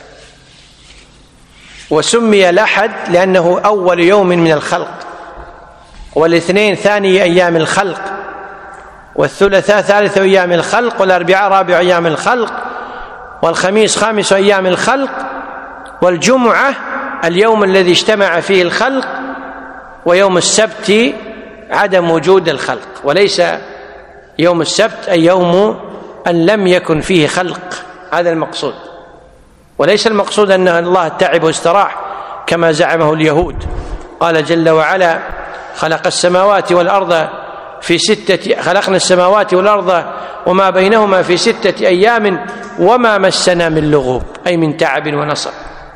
وسمي الأحد لأنه أول يوم من الخلق، والاثنين ثاني أيام الخلق، والثلاثاء ثالث أيام الخلق، والأربعاء رابع أيام الخلق، والخميس خامس أيام الخلق، والجمعة اليوم الذي اجتمع فيه الخلق، ويوم السبت عدم وجود الخلق، وليس يوم السبت أي يوم أن لم يكن فيه خلق، هذا المقصود، وليس المقصود أن الله تعب واستراح كما زعمه اليهود. قال جل وعلا: خلق السماوات والأرض في ستة خلقنا السماوات والأرض وما بينهما في ستة أيام وما مسنا من لغوب، أي من تعب ونصب.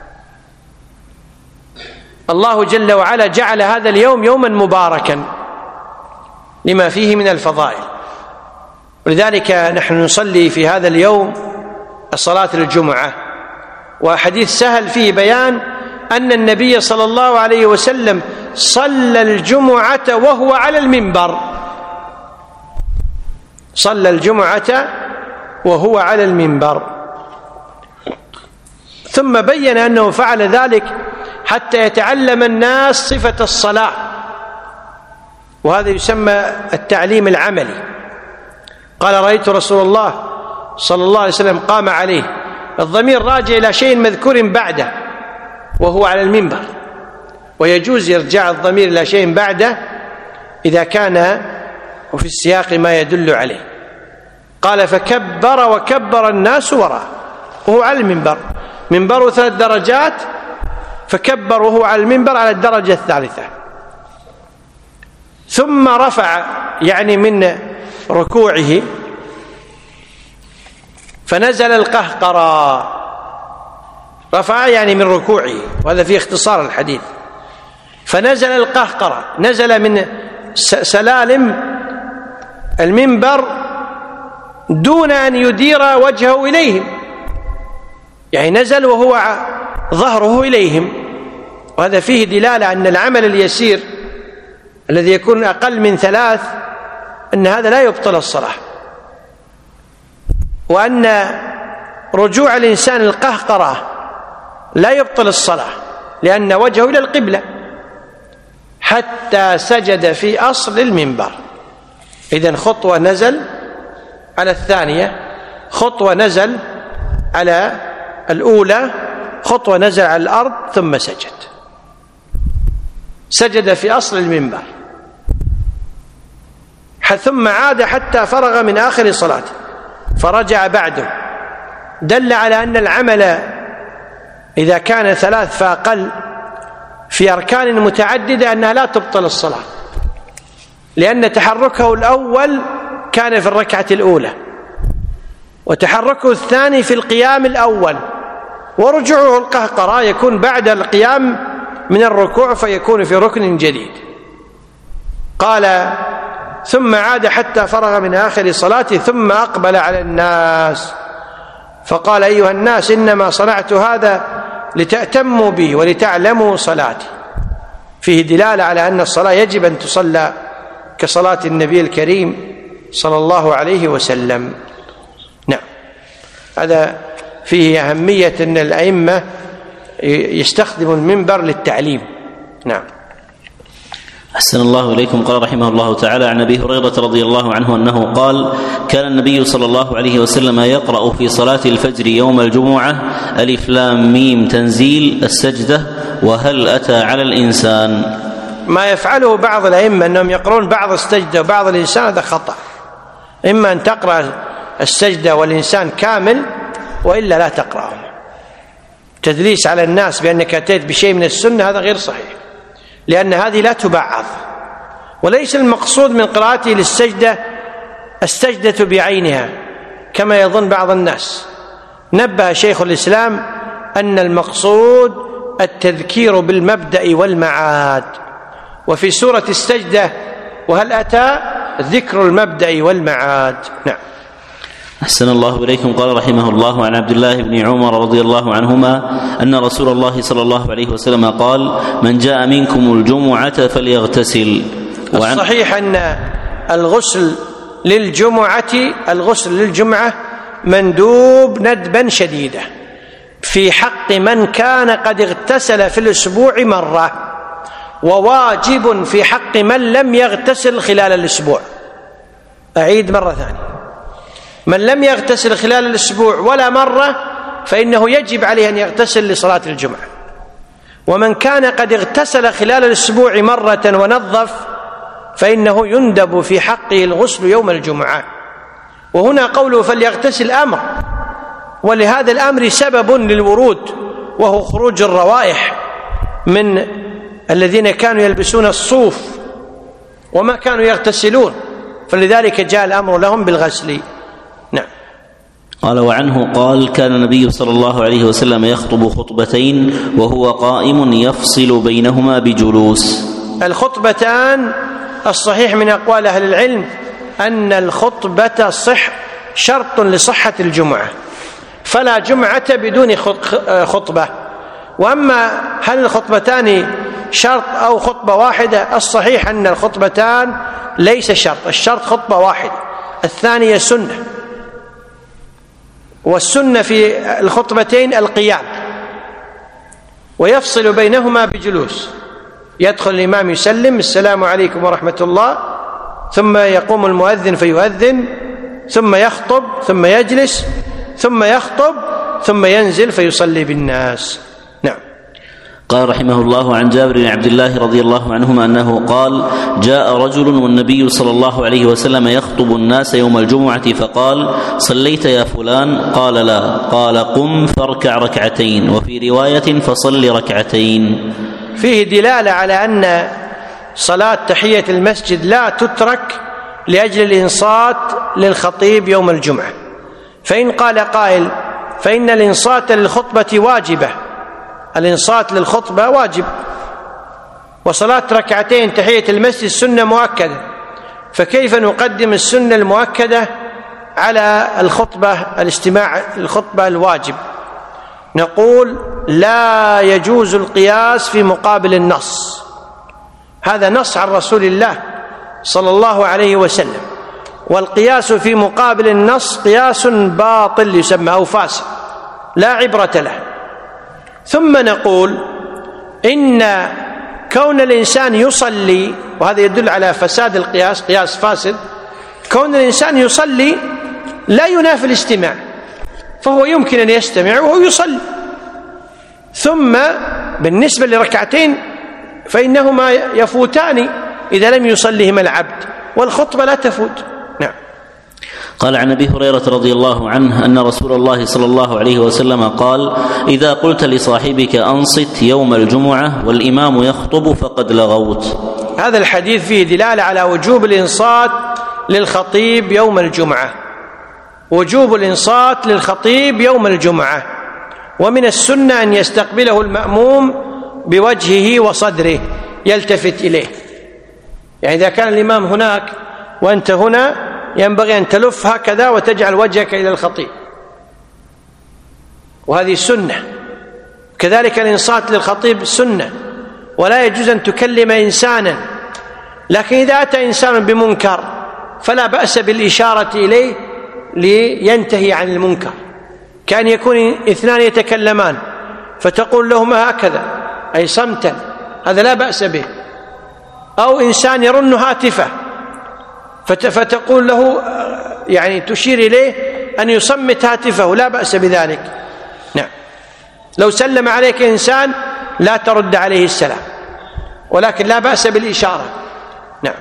الله جل وعلا جعل هذا اليوم يوما مباركا لما فيه من الفضائل، ولذلك نحن نصلي في هذا اليوم صلاة الجمعة. وحديث سهل فيه بيان أن النبي صلى الله عليه وسلم صلى الجمعة وهو على المنبر، صلى الجمعة وهو على المنبر، ثم بين أنه فعل ذلك حتى يتعلم الناس صفة الصلاة، وهذا يسمى التعليم العملي. قال: رأيت رسول الله صلى الله عليه وسلم قام عليه، الضمير راجع إلى شيء مذكور بعده وهو على المنبر، ويجوز إرجاع الضمير إلى شيء بعده إذا كان وفي السياق ما يدل عليه. قال: فكبر وكبر الناس وراءه، وهو على المنبر، منبره ثلاث درجات، فكبر وهو على المنبر على الدرجة الثالثة، ثم رفع يعني من ركوعه فنزل القهقرى، رفع يعني من ركوعه، وهذا فيه اختصار الحديث. فنزل القهقرى، نزل من سلالم المنبر دون أن يدير وجهه إليهم، يعني نزل وهو ظهره إليهم، وهذا فيه دلالة أن العمل اليسير الذي يكون أقل من ثلاث أن هذا لا يبطل الصلاة، وأن رجوع الإنسان القهقرة لا يبطل الصلاة لأن وجهه إلى القبلة حتى سجد في أصل المنبر. إذن خطوة نزل على الثانية، خطوة نزل على الأولى، خطوة نزل على الأرض، ثم سجد، سجد في أصل المنبر، ثم عاد حتى فرغ من آخر صلاته فرجع بعده. دل على أن العمل إذا كان ثلاث فأقل في أركان متعددة أنها لا تبطل الصلاة، لأن تحركه الأول كان في الركعة الأولى، وتحركه الثاني في القيام الأول، ورجوعه القهقرة يكون بعد القيام من الركوع فيكون في ركن جديد. قال ثم عاد حتى فرغ من آخر صلاته ثم أقبل على الناس فقال أيها الناس إنما صنعت هذا لتأتموا بي ولتعلموا صلاتي. فيه دلالة على أن الصلاة يجب أن تصلى كصلاة النبي الكريم صلى الله عليه وسلم. نعم، هذا فيه أهمية أن الأئمة يستخدموا المنبر للتعليم. نعم. أحسن الله إليكم. قال رحمه الله تعالى عن أبي هريرة رضي الله عنه أنه قال كان النبي صلى الله عليه وسلم يقرأ في صلاة الفجر يوم الجمعة ألف لام ميم تنزيل السجدة وهل أتى على الإنسان. ما يفعله بعض الأئمة أنهم يقرون بعض السجدة وبعض الإنسان، هذا خطأ. إما أن تقرأ السجدة والإنسان كامل وإلا لا تقرأه. تدليس على الناس بأنك أتيت بشيء من السنة هذا غير صحيح، لأن هذه لا تبعض، وليس المقصود من قراءته للسجدة السجدة بعينها كما يظن بعض الناس. نبه شيخ الإسلام أن المقصود التذكير بالمبدأ والمعاد، وفي سورة السجدة وهل أتى ذكر المبدأ والمعاد. نعم. أحسن الله إليكم. قال رحمه الله عن عبد الله بن عمر رضي الله عنهما أن رسول الله صلى الله عليه وسلم قال من جاء منكم الجمعة فليغتسل. الصحيح أن الغسل للجمعة الغسل للجمعة مندوب ندبا شديدا في حق من كان قد اغتسل في الأسبوع مرة، وواجب في حق من لم يغتسل خلال الأسبوع. أعيد مرة ثانية، من لم يغتسل خلال الأسبوع ولا مرة فإنه يجب عليه أن يغتسل لصلاة الجمعة، ومن كان قد اغتسل خلال الأسبوع مرة ونظف فإنه يندب في حقه الغسل يوم الجمعة. وهنا قوله فليغتسل أمر، ولهذا الأمر سبب للورود وهو خروج الروائح من الذين كانوا يلبسون الصوف وما كانوا يغتسلون، فلذلك جاء الأمر لهم بالغسل. نعم. قال وعنه قال كان النبي صلى الله عليه وسلم يخطب خطبتين وهو قائم يفصل بينهما بجلوس. الخطبتان الصحيح من أقوال أهل العلم أن الخطبة صح شرط لصحة الجمعة، فلا جمعة بدون خطبة. وأما هل الخطبتان شرط أو خطبة واحدة، الصحيح أن الخطبتان ليس شرط، الشرط خطبة واحدة، الثانية سنة، والسنة في الخطبتين القيام، ويفصل بينهما بجلوس. يدخل الإمام يسلم السلام عليكم ورحمة الله، ثم يقوم المؤذن فيؤذن، ثم يخطب، ثم يجلس، ثم يخطب، ثم ينزل فيصلي بالناس. نعم. قال رحمه الله: عن جابر بن عبد الله رضي الله عنهما أنه قال: جاء رجل والنبي صلى الله عليه وسلم يخطب الناس يوم الجمعة فقال: صليت يا فلان؟ قال: لا. قال: قم فاركع ركعتين، وفي رواية: فصل ركعتين. فيه دلالة على أن صلاة تحية المسجد لا تترك لأجل الإنصات للخطيب يوم الجمعة. فإن قال قائل: فإن الإنصات للخطبة واجبة، الإنصات للخطبة واجب، وصلاة ركعتين تحية المسجد سنة مؤكدة، فكيف نقدم السنة المؤكدة على الخطبة الاستماع الخطبة الواجب؟ نقول: لا يجوز القياس في مقابل النص، هذا نص عن رسول الله صلى الله عليه وسلم، والقياس في مقابل النص قياس باطل يسمى أو فاسد لا عبرة له. ثم نقول إن كون الإنسان يصلي، وهذا يدل على فساد القياس، قياس فاسد، كون الإنسان يصلي لا ينافي الاستماع، فهو يمكن أن يستمع وهو يصلي. ثم بالنسبة لركعتين فإنهما يفوتان إذا لم يصليهما العبد، والخطبة لا تفوت. نعم. قال: عن أبي هريرة رضي الله عنه أن رسول الله صلى الله عليه وسلم قال: إذا قلت لصاحبك أنصت يوم الجمعة والإمام يخطب فقد لغوت. هذا الحديث فيه دلالة على وجوب الإنصات للخطيب يوم الجمعة، وجوب الإنصات للخطيب يوم الجمعة، ومن السنة أن يستقبله المأموم بوجهه وصدره يلتفت إليه، يعني إذا كان الإمام هناك وأنت هنا ينبغي أن تلف هكذا وتجعل وجهك إلى الخطيب، وهذه سنة. كذلك الإنصات للخطيب سنة، ولا يجوز أن تكلم إنسانا، لكن إذا أتى إنسان بمنكر فلا بأس بالإشارة إليه لينتهي عن المنكر، كان يكون اثنان يتكلمان فتقول لهما هكذا أي صمتا، هذا لا بأس به. أو إنسان يرن هاتفه فتقول له، يعني تشير إليه أن يصمت هاتفه، لا بأس بذلك. نعم. لو سلم عليك إنسان لا ترد عليه السلام، ولكن لا بأس بالإشارة. نعم.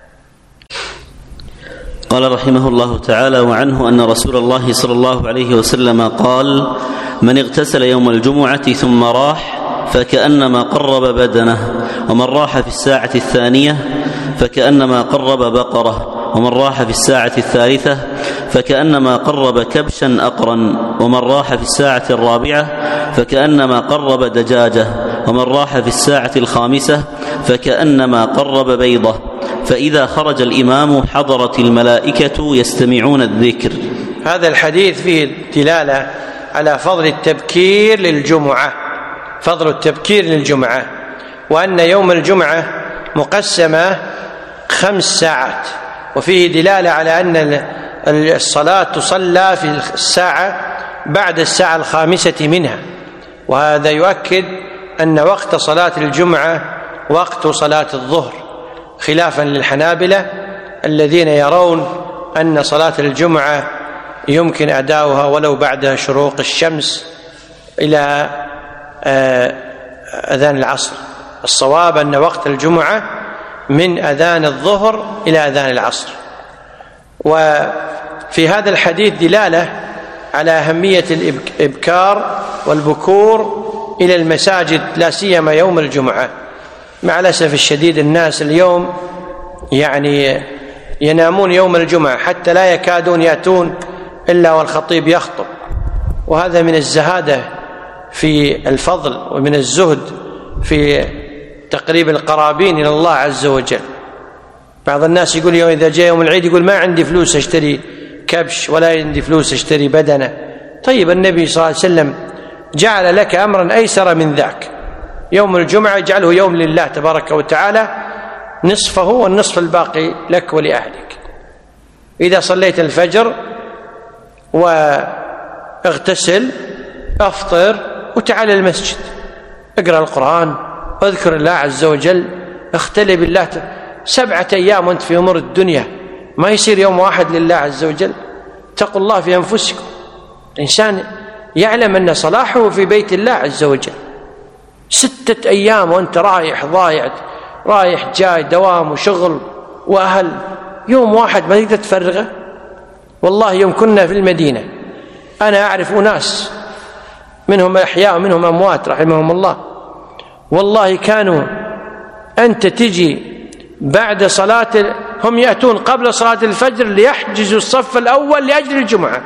قال رحمه الله تعالى: وعنه أن رسول الله صلى الله عليه وسلم قال: من اغتسل يوم الجمعة ثم راح فكأنما قرب بدنه، ومن راح في الساعة الثانية فكأنما قرب بقرة، ومن راح في الساعة الثالثة فكأنما قرب كبشا أقرا، ومن راح في الساعة الرابعة فكأنما قرب دجاجة، ومن راح في الساعة الخامسة فكأنما قرب بيضة، فإذا خرج الإمام حضرت الملائكة يستمعون الذكر. هذا الحديث فيه دلالة على فضل التبكير للجمعة، فضل التبكير للجمعة، وأن يوم الجمعة مقسمة خمس ساعات، وفيه دلالة على أن الصلاة تصلى في الساعة بعد الساعة الخامسة منها، وهذا يؤكد أن وقت صلاة الجمعة وقت صلاة الظهر، خلافا للحنابلة الذين يرون أن صلاة الجمعة يمكن أداؤها ولو بعد شروق الشمس إلى أذان العصر. الصواب أن وقت الجمعة من أذان الظهر إلى أذان العصر. وفي هذا الحديث دلالة على أهمية الإبكار والبكور إلى المساجد، لا سيما يوم الجمعة. مع الأسف الشديد الناس اليوم يعني ينامون يوم الجمعة، حتى لا يكادون يأتون إلا والخطيب يخطب، وهذا من الزهادة في الفضل ومن الزهد في تقريب القرابين إلى الله عز وجل. بعض الناس يقول يوم إذا جاء يوم العيد يقول ما عندي فلوس أشتري كبش ولا عندي فلوس أشتري بدنة. طيب النبي صلى الله عليه وسلم جعل لك أمرا أيسر من ذاك، يوم الجمعة اجعله يوم لله تبارك وتعالى، نصفه والنصف الباقي لك ولأهلك. إذا صليت الفجر واغتسل أفطر وتعال المسجد، اقرأ القرآن واذكر الله عز وجل، اختلي بالله. سبعة أيام وانت في أمور الدنيا، ما يصير يوم واحد لله عز وجل. اتقوا الله في أنفسكم. الإنسان يعلم أن صلاحه في بيت الله عز وجل، ستة أيام وأنت رايح ضايع، رايح جاي دوام وشغل وأهل، يوم واحد ما تقدر تفرغه. والله يوم كنا في المدينة أنا أعرف أناس منهم أحياء ومنهم أموات رحمهم الله، والله كانوا أنت تجي بعد صلاة، هم يأتون قبل صلاة الفجر ليحجزوا الصف الأول لأجل الجمعة،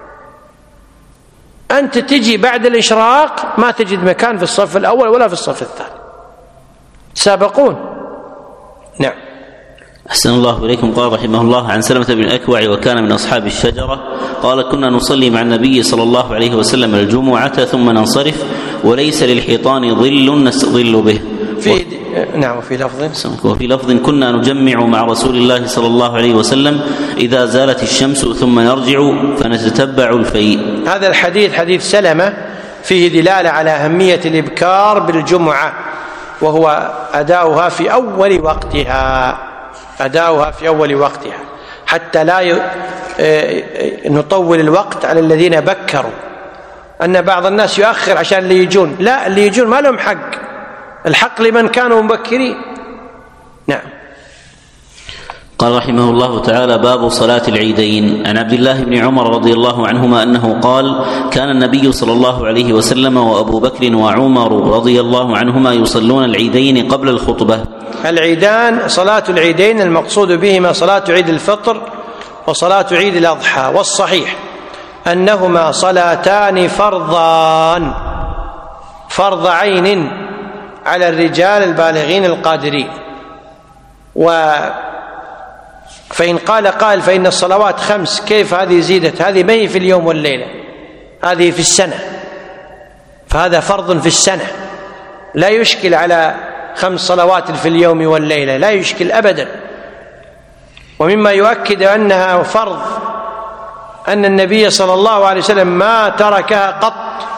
أنت تجي بعد الإشراق ما تجد مكان في الصف الأول ولا في الصف الثاني، سابقون. نعم. أحسن الله إليكم. قال رحمه الله: عن سلمة بن الأكوع وكان من أصحاب الشجرة قال: كنا نصلي مع النبي صلى الله عليه وسلم الجمعة ثم ننصرف وليس للحيطان ظل نستظل به. في نعم وفي لفظ وفي لفظ كنا نجمع مع رسول الله صلى الله عليه وسلم إذا زالت الشمس ثم نرجع فنتتبع الفيء. هذا الحديث حديث سلمة فيه دلالة على أهمية الإبكار بالجمعة، وهو أداؤها في أول وقتها، أداؤها في أول وقتها حتى لا نطول الوقت على الذين بكروا. أن بعض الناس يؤخر عشان اللي يجون، لا، اللي يجون ما لهم حق، الحق لمن كانوا مبكرين. نعم. قال رحمه الله تعالى: باب صلاة العيدين. عن عبد الله بن عمر رضي الله عنهما أنه قال: كان النبي صلى الله عليه وسلم وأبو بكر وعمر رضي الله عنهما يصلون العيدين قبل الخطبة. العيدان صلاة العيدين المقصود بهما صلاة عيد الفطر وصلاة عيد الأضحى، والصحيح أنهما صلاتان فرضان، فرض عين على الرجال البالغين القادرين. و فإن قال قائل فإن الصلوات خمس، كيف هذه زيدت؟ هذه ما هي في اليوم والليلة، هذه في السنة، فهذا فرض في السنة، لا يشكل على خمس صلوات في اليوم والليلة، لا يشكل أبدا. ومما يؤكد أنها فرض أن النبي صلى الله عليه وسلم ما تركها قط،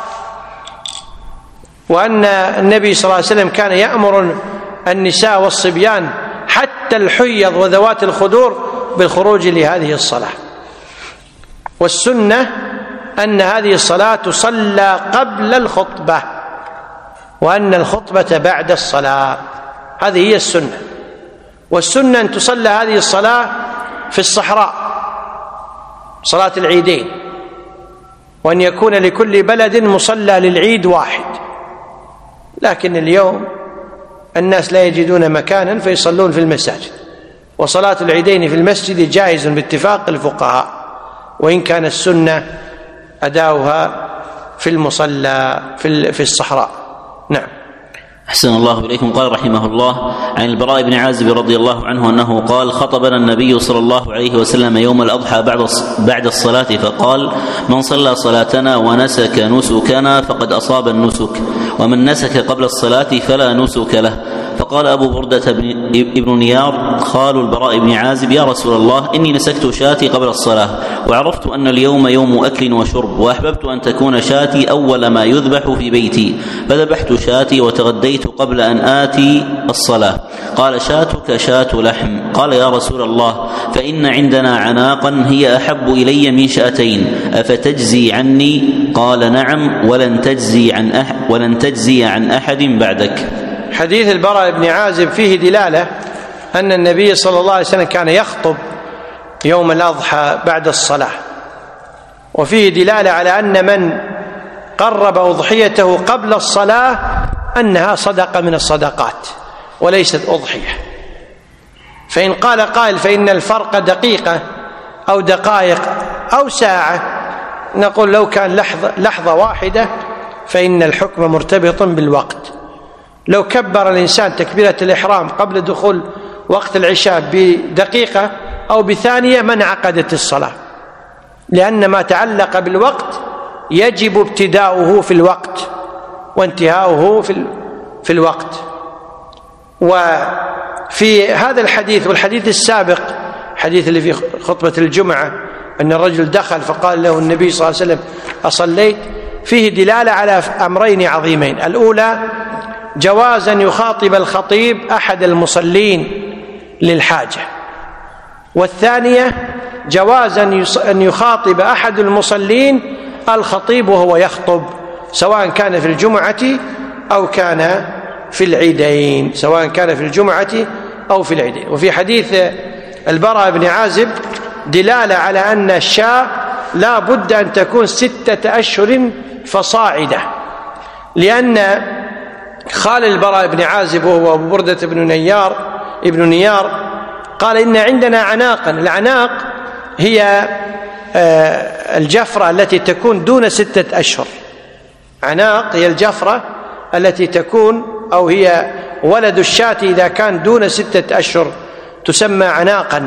وأن النبي صلى الله عليه وسلم كان يأمر النساء والصبيان حتى الحيض وذوات الخدور بالخروج لهذه الصلاة. والسنة أن هذه الصلاة تصلى قبل الخطبة، وأن الخطبة بعد الصلاة، هذه هي السنة. والسنة أن تصلى هذه الصلاة في الصحراء، صلاة العيدين، وأن يكون لكل بلد مصلى للعيد واحد. لكن اليوم الناس لا يجدون مكانا فيصلون في المساجد، وصلاة العيدين في المسجد جائز باتفاق الفقهاء، وإن كان السنة أداؤها في المصلى في الصحراء. نعم. أحسن الله إليكم. قال رحمه الله: عن البراء بن عازب رضي الله عنه أنه قال: خطبنا النبي صلى الله عليه وسلم يوم الأضحى بعد الصلاة فقال: من صلى صلاتنا ونسك نسكنا فقد أصاب النسك، ومن نسك قبل الصلاة فلا نسك له. فقال أبو بردة ابن نيار خال البراء بن عازب: يا رسول الله، إني نسكت شاتي قبل الصلاة، وعرفت أن اليوم يوم أكل وشرب، وأحببت أن تكون شاتي أول ما يذبح في بيتي، فذبحت شاتي وتغديت قبل أن آتي الصلاة. قال: شاتك شات لحم. قال: يا رسول الله، فإن عندنا عناقا هي أحب إلي من شاتين، أفتجزي عني؟ قال: نعم، ولن تجزي عن أحد ولن تجزي عن أحد بعدك. حديث البراء بن عازب فيه دلالة أن النبي صلى الله عليه وسلم كان يخطب يوم الأضحى بعد الصلاة، وفيه دلالة على أن من قرب أضحيته قبل الصلاة أنها صدقة من الصدقات وليست أضحية. فإن قال قائل فإن الفرق دقيقة أو دقائق أو ساعة، نقول لو كان لحظة, لحظة واحدة فإن الحكم مرتبط بالوقت. لو كبر الإنسان تكبيرة الإحرام قبل دخول وقت العشاء بدقيقة أو بثانية ما انعقدت الصلاة، لأن ما تعلق بالوقت يجب ابتداؤه في الوقت وانتهاؤه في في الوقت. وفي هذا الحديث والحديث السابق، حديث اللي في خطبة الجمعة أن الرجل دخل فقال له النبي صلى الله عليه وسلم: أصليت؟ فيه دلالة على أمرين عظيمين: الأولى جواز أن يخاطب الخطيب أحد المصلين للحاجة، والثانية جواز أن يخاطب أحد المصلين الخطيب وهو يخطب، سواء كان في الجمعة أو كان في العيدين، سواء كان في الجمعة أو في العيدين. وفي حديث البراء بن عازب دلالة على أن الشاة لا بد أن تكون ستة أشهر فصاعدة، لأن خال البراء بن عازب وهو أبو بردة بن نيار ابن نيار قال إن عندنا عناقا. العناق هي الجفرة التي تكون دون ستة أشهر. عناق هي الجفرة التي تكون أو هي ولد الشاة إذا كان دون ستة أشهر تسمى عناقا.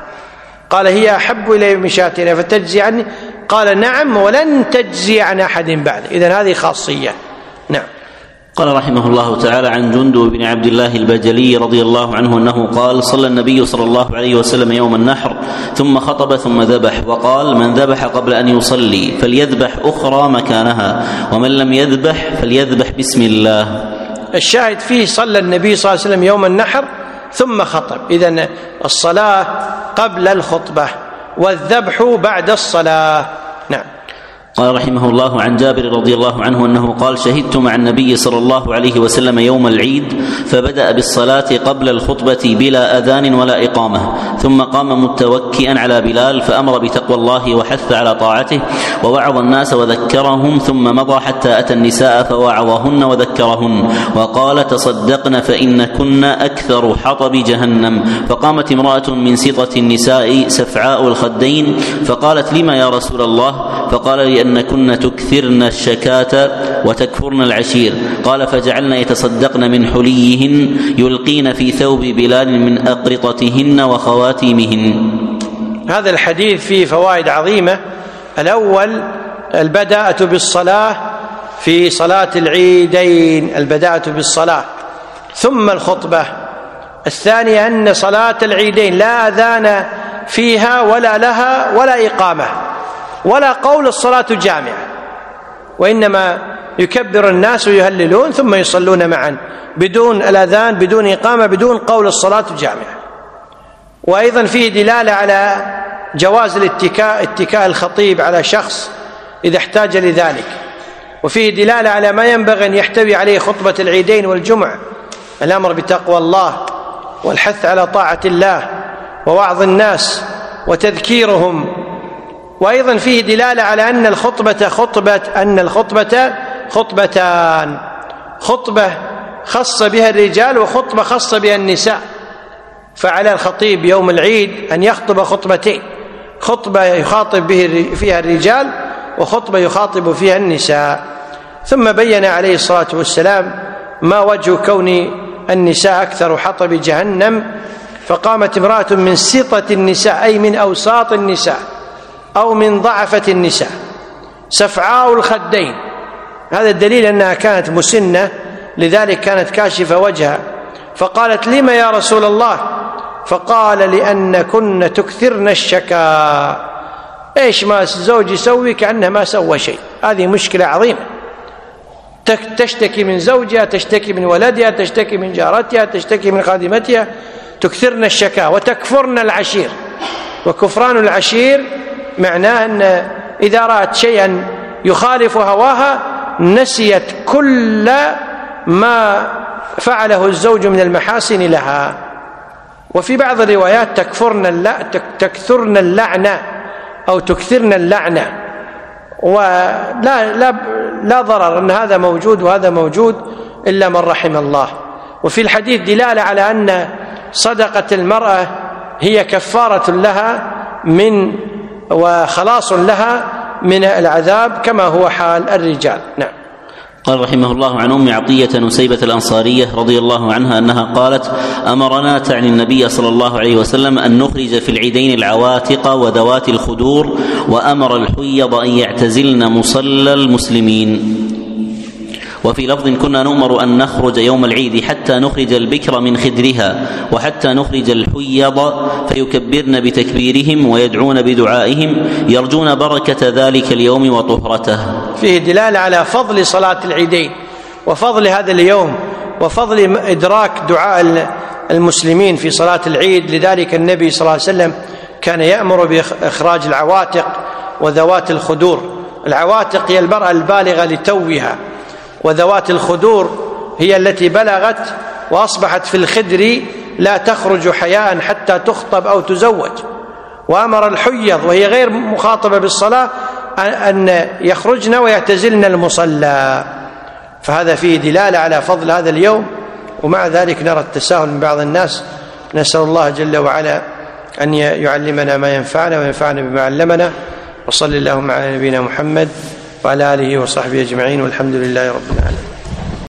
قال هي أحب إلي من شاتنا فتجزي عني؟ قال نعم ولن تجزي عن أحد بعد. إذن هذه خاصية. نعم. قال رحمه الله تعالى عن جندب بن عبد الله البجلي رضي الله عنه أنه قال صلى النبي صلى الله عليه وسلم يوم النحر ثم خطب ثم ذبح، وقال من ذبح قبل أن يصلي فليذبح أخرى مكانها، ومن لم يذبح فليذبح بسم الله. الشاهد فيه صلى النبي صلى الله عليه وسلم يوم النحر ثم خطب، إذن الصلاة قبل الخطبة والذبح بعد الصلاة. نعم. قال رحمه الله عن جابر رضي الله عنه أنه قال شهدت مع النبي صلى الله عليه وسلم يوم العيد فبدأ بالصلاة قبل الخطبة بلا أذان ولا إقامة، ثم قام متوكئا على بلال فأمر بتقوى الله وحث على طاعته ووعظ الناس وذكرهم، ثم مضى حتى أتى النساء فوعظهن وذكرهن وقال تصدقن فإن كن أكثر حطب جهنم. فقامت امرأة من سطة النساء سفعاء الخدين فقالت لما يا رسول الله؟ فقال لي أن كن تكثرن الشكاة وتكفرن العشير. قال فجعلن يتصدقن من حليهن يلقين في ثوب بلال من أقرطتهن وخواتيمهن. هذا الحديث فيه فوائد عظيمة. الأول البداءة بالصلاة في صلاة العيدين، البداءة بالصلاة ثم الخطبة. الثاني أن صلاة العيدين لا أذان فيها ولا لها ولا إقامة ولا قول الصلاة جامعة، وإنما يكبر الناس ويهللون ثم يصلون معا بدون الأذان بدون إقامة بدون قول الصلاة جامعة. وأيضا فيه دلالة على جواز الاتكاء اتكاء الخطيب على شخص إذا احتاج لذلك، وفيه دلالة على ما ينبغي أن يحتوي عليه خطبة العيدين والجمعة، الأمر بتقوى الله والحث على طاعة الله ووعظ الناس وتذكيرهم. وأيضا فيه دلالة على أن الخطبة خطبة أن الخطبة خطبتان، خطبة خاصة بها الرجال وخطبة خاصة بها النساء. فعلى الخطيب يوم العيد أن يخطب خطبتين، خطبة يخاطب به فيها الرجال وخطبة يخاطب فيها النساء. ثم بين عليه الصلاة والسلام ما وجه كون النساء أكثر حطب جهنم، فقامت امرأة من سطة النساء أي من أوساط النساء أو من ضعفة النساء سفعاء الخدين، هذا الدليل أنها كانت مسنة لذلك كانت كاشفة وجهها. فقالت لما يا رسول الله؟ فقال لأن كن تكثرن الشكا. إيش ما الزوج يسوي كأنه ما سوى شيء، هذه مشكلة عظيمة. تشتكي من زوجها، تشتكي من ولدها، تشتكي من جارتها، تشتكي من خادمتها، تكثرن الشكا وتكفرن العشير. وكفران العشير معناه أن إذا رأت شيئا يخالف هواها نسيت كل ما فعله الزوج من المحاسن لها. وفي بعض الروايات تكفرن تكثرن اللعنة أو تكثرن اللعنة، ولا لا لا ضرر أن هذا موجود وهذا موجود إلا من رحم الله. وفي الحديث دلالة على أن صدقة المرأة هي كفارة لها من وخلاص لها من العذاب كما هو حال الرجال. نعم. قال رحمه الله عن أم عطية نسيبة الأنصارية رضي الله عنها أنها قالت أمرنا تعني النبي صلى الله عليه وسلم أن نخرج في العيدين العواتق وذوات الخدور، وأمر الحيض أن يعتزلن مصلى المسلمين. وفي لفظ كنا نؤمر أن نخرج يوم العيد حتى نخرج البكر من خدرها وحتى نخرج الحيض فيكبرن بتكبيرهم ويدعون بدعائهم يرجون بركة ذلك اليوم وطهرته. فيه دلالة على فضل صلاة العيدين وفضل هذا اليوم وفضل إدراك دعاء المسلمين في صلاة العيد. لذلك النبي صلى الله عليه وسلم كان يأمر بإخراج العواتق وذوات الخدور. العواتق هي المرأة البالغة لتوها، وذوات الخدور هي التي بلغت وأصبحت في الخدر لا تخرج حياء حتى تخطب أو تزوج، وأمر الحيض وهي غير مخاطبة بالصلاة أن يخرجن ويعتزلن المصلى، فهذا فيه دلالة على فضل هذا اليوم. ومع ذلك نرى التساهل من بعض الناس. نسأل الله جل وعلا أن يعلمنا ما ينفعنا وينفعنا بما علمنا، وصلى اللهم على نبينا محمد وعلى آله وصحبه أجمعين، والحمد لله رب العالمين.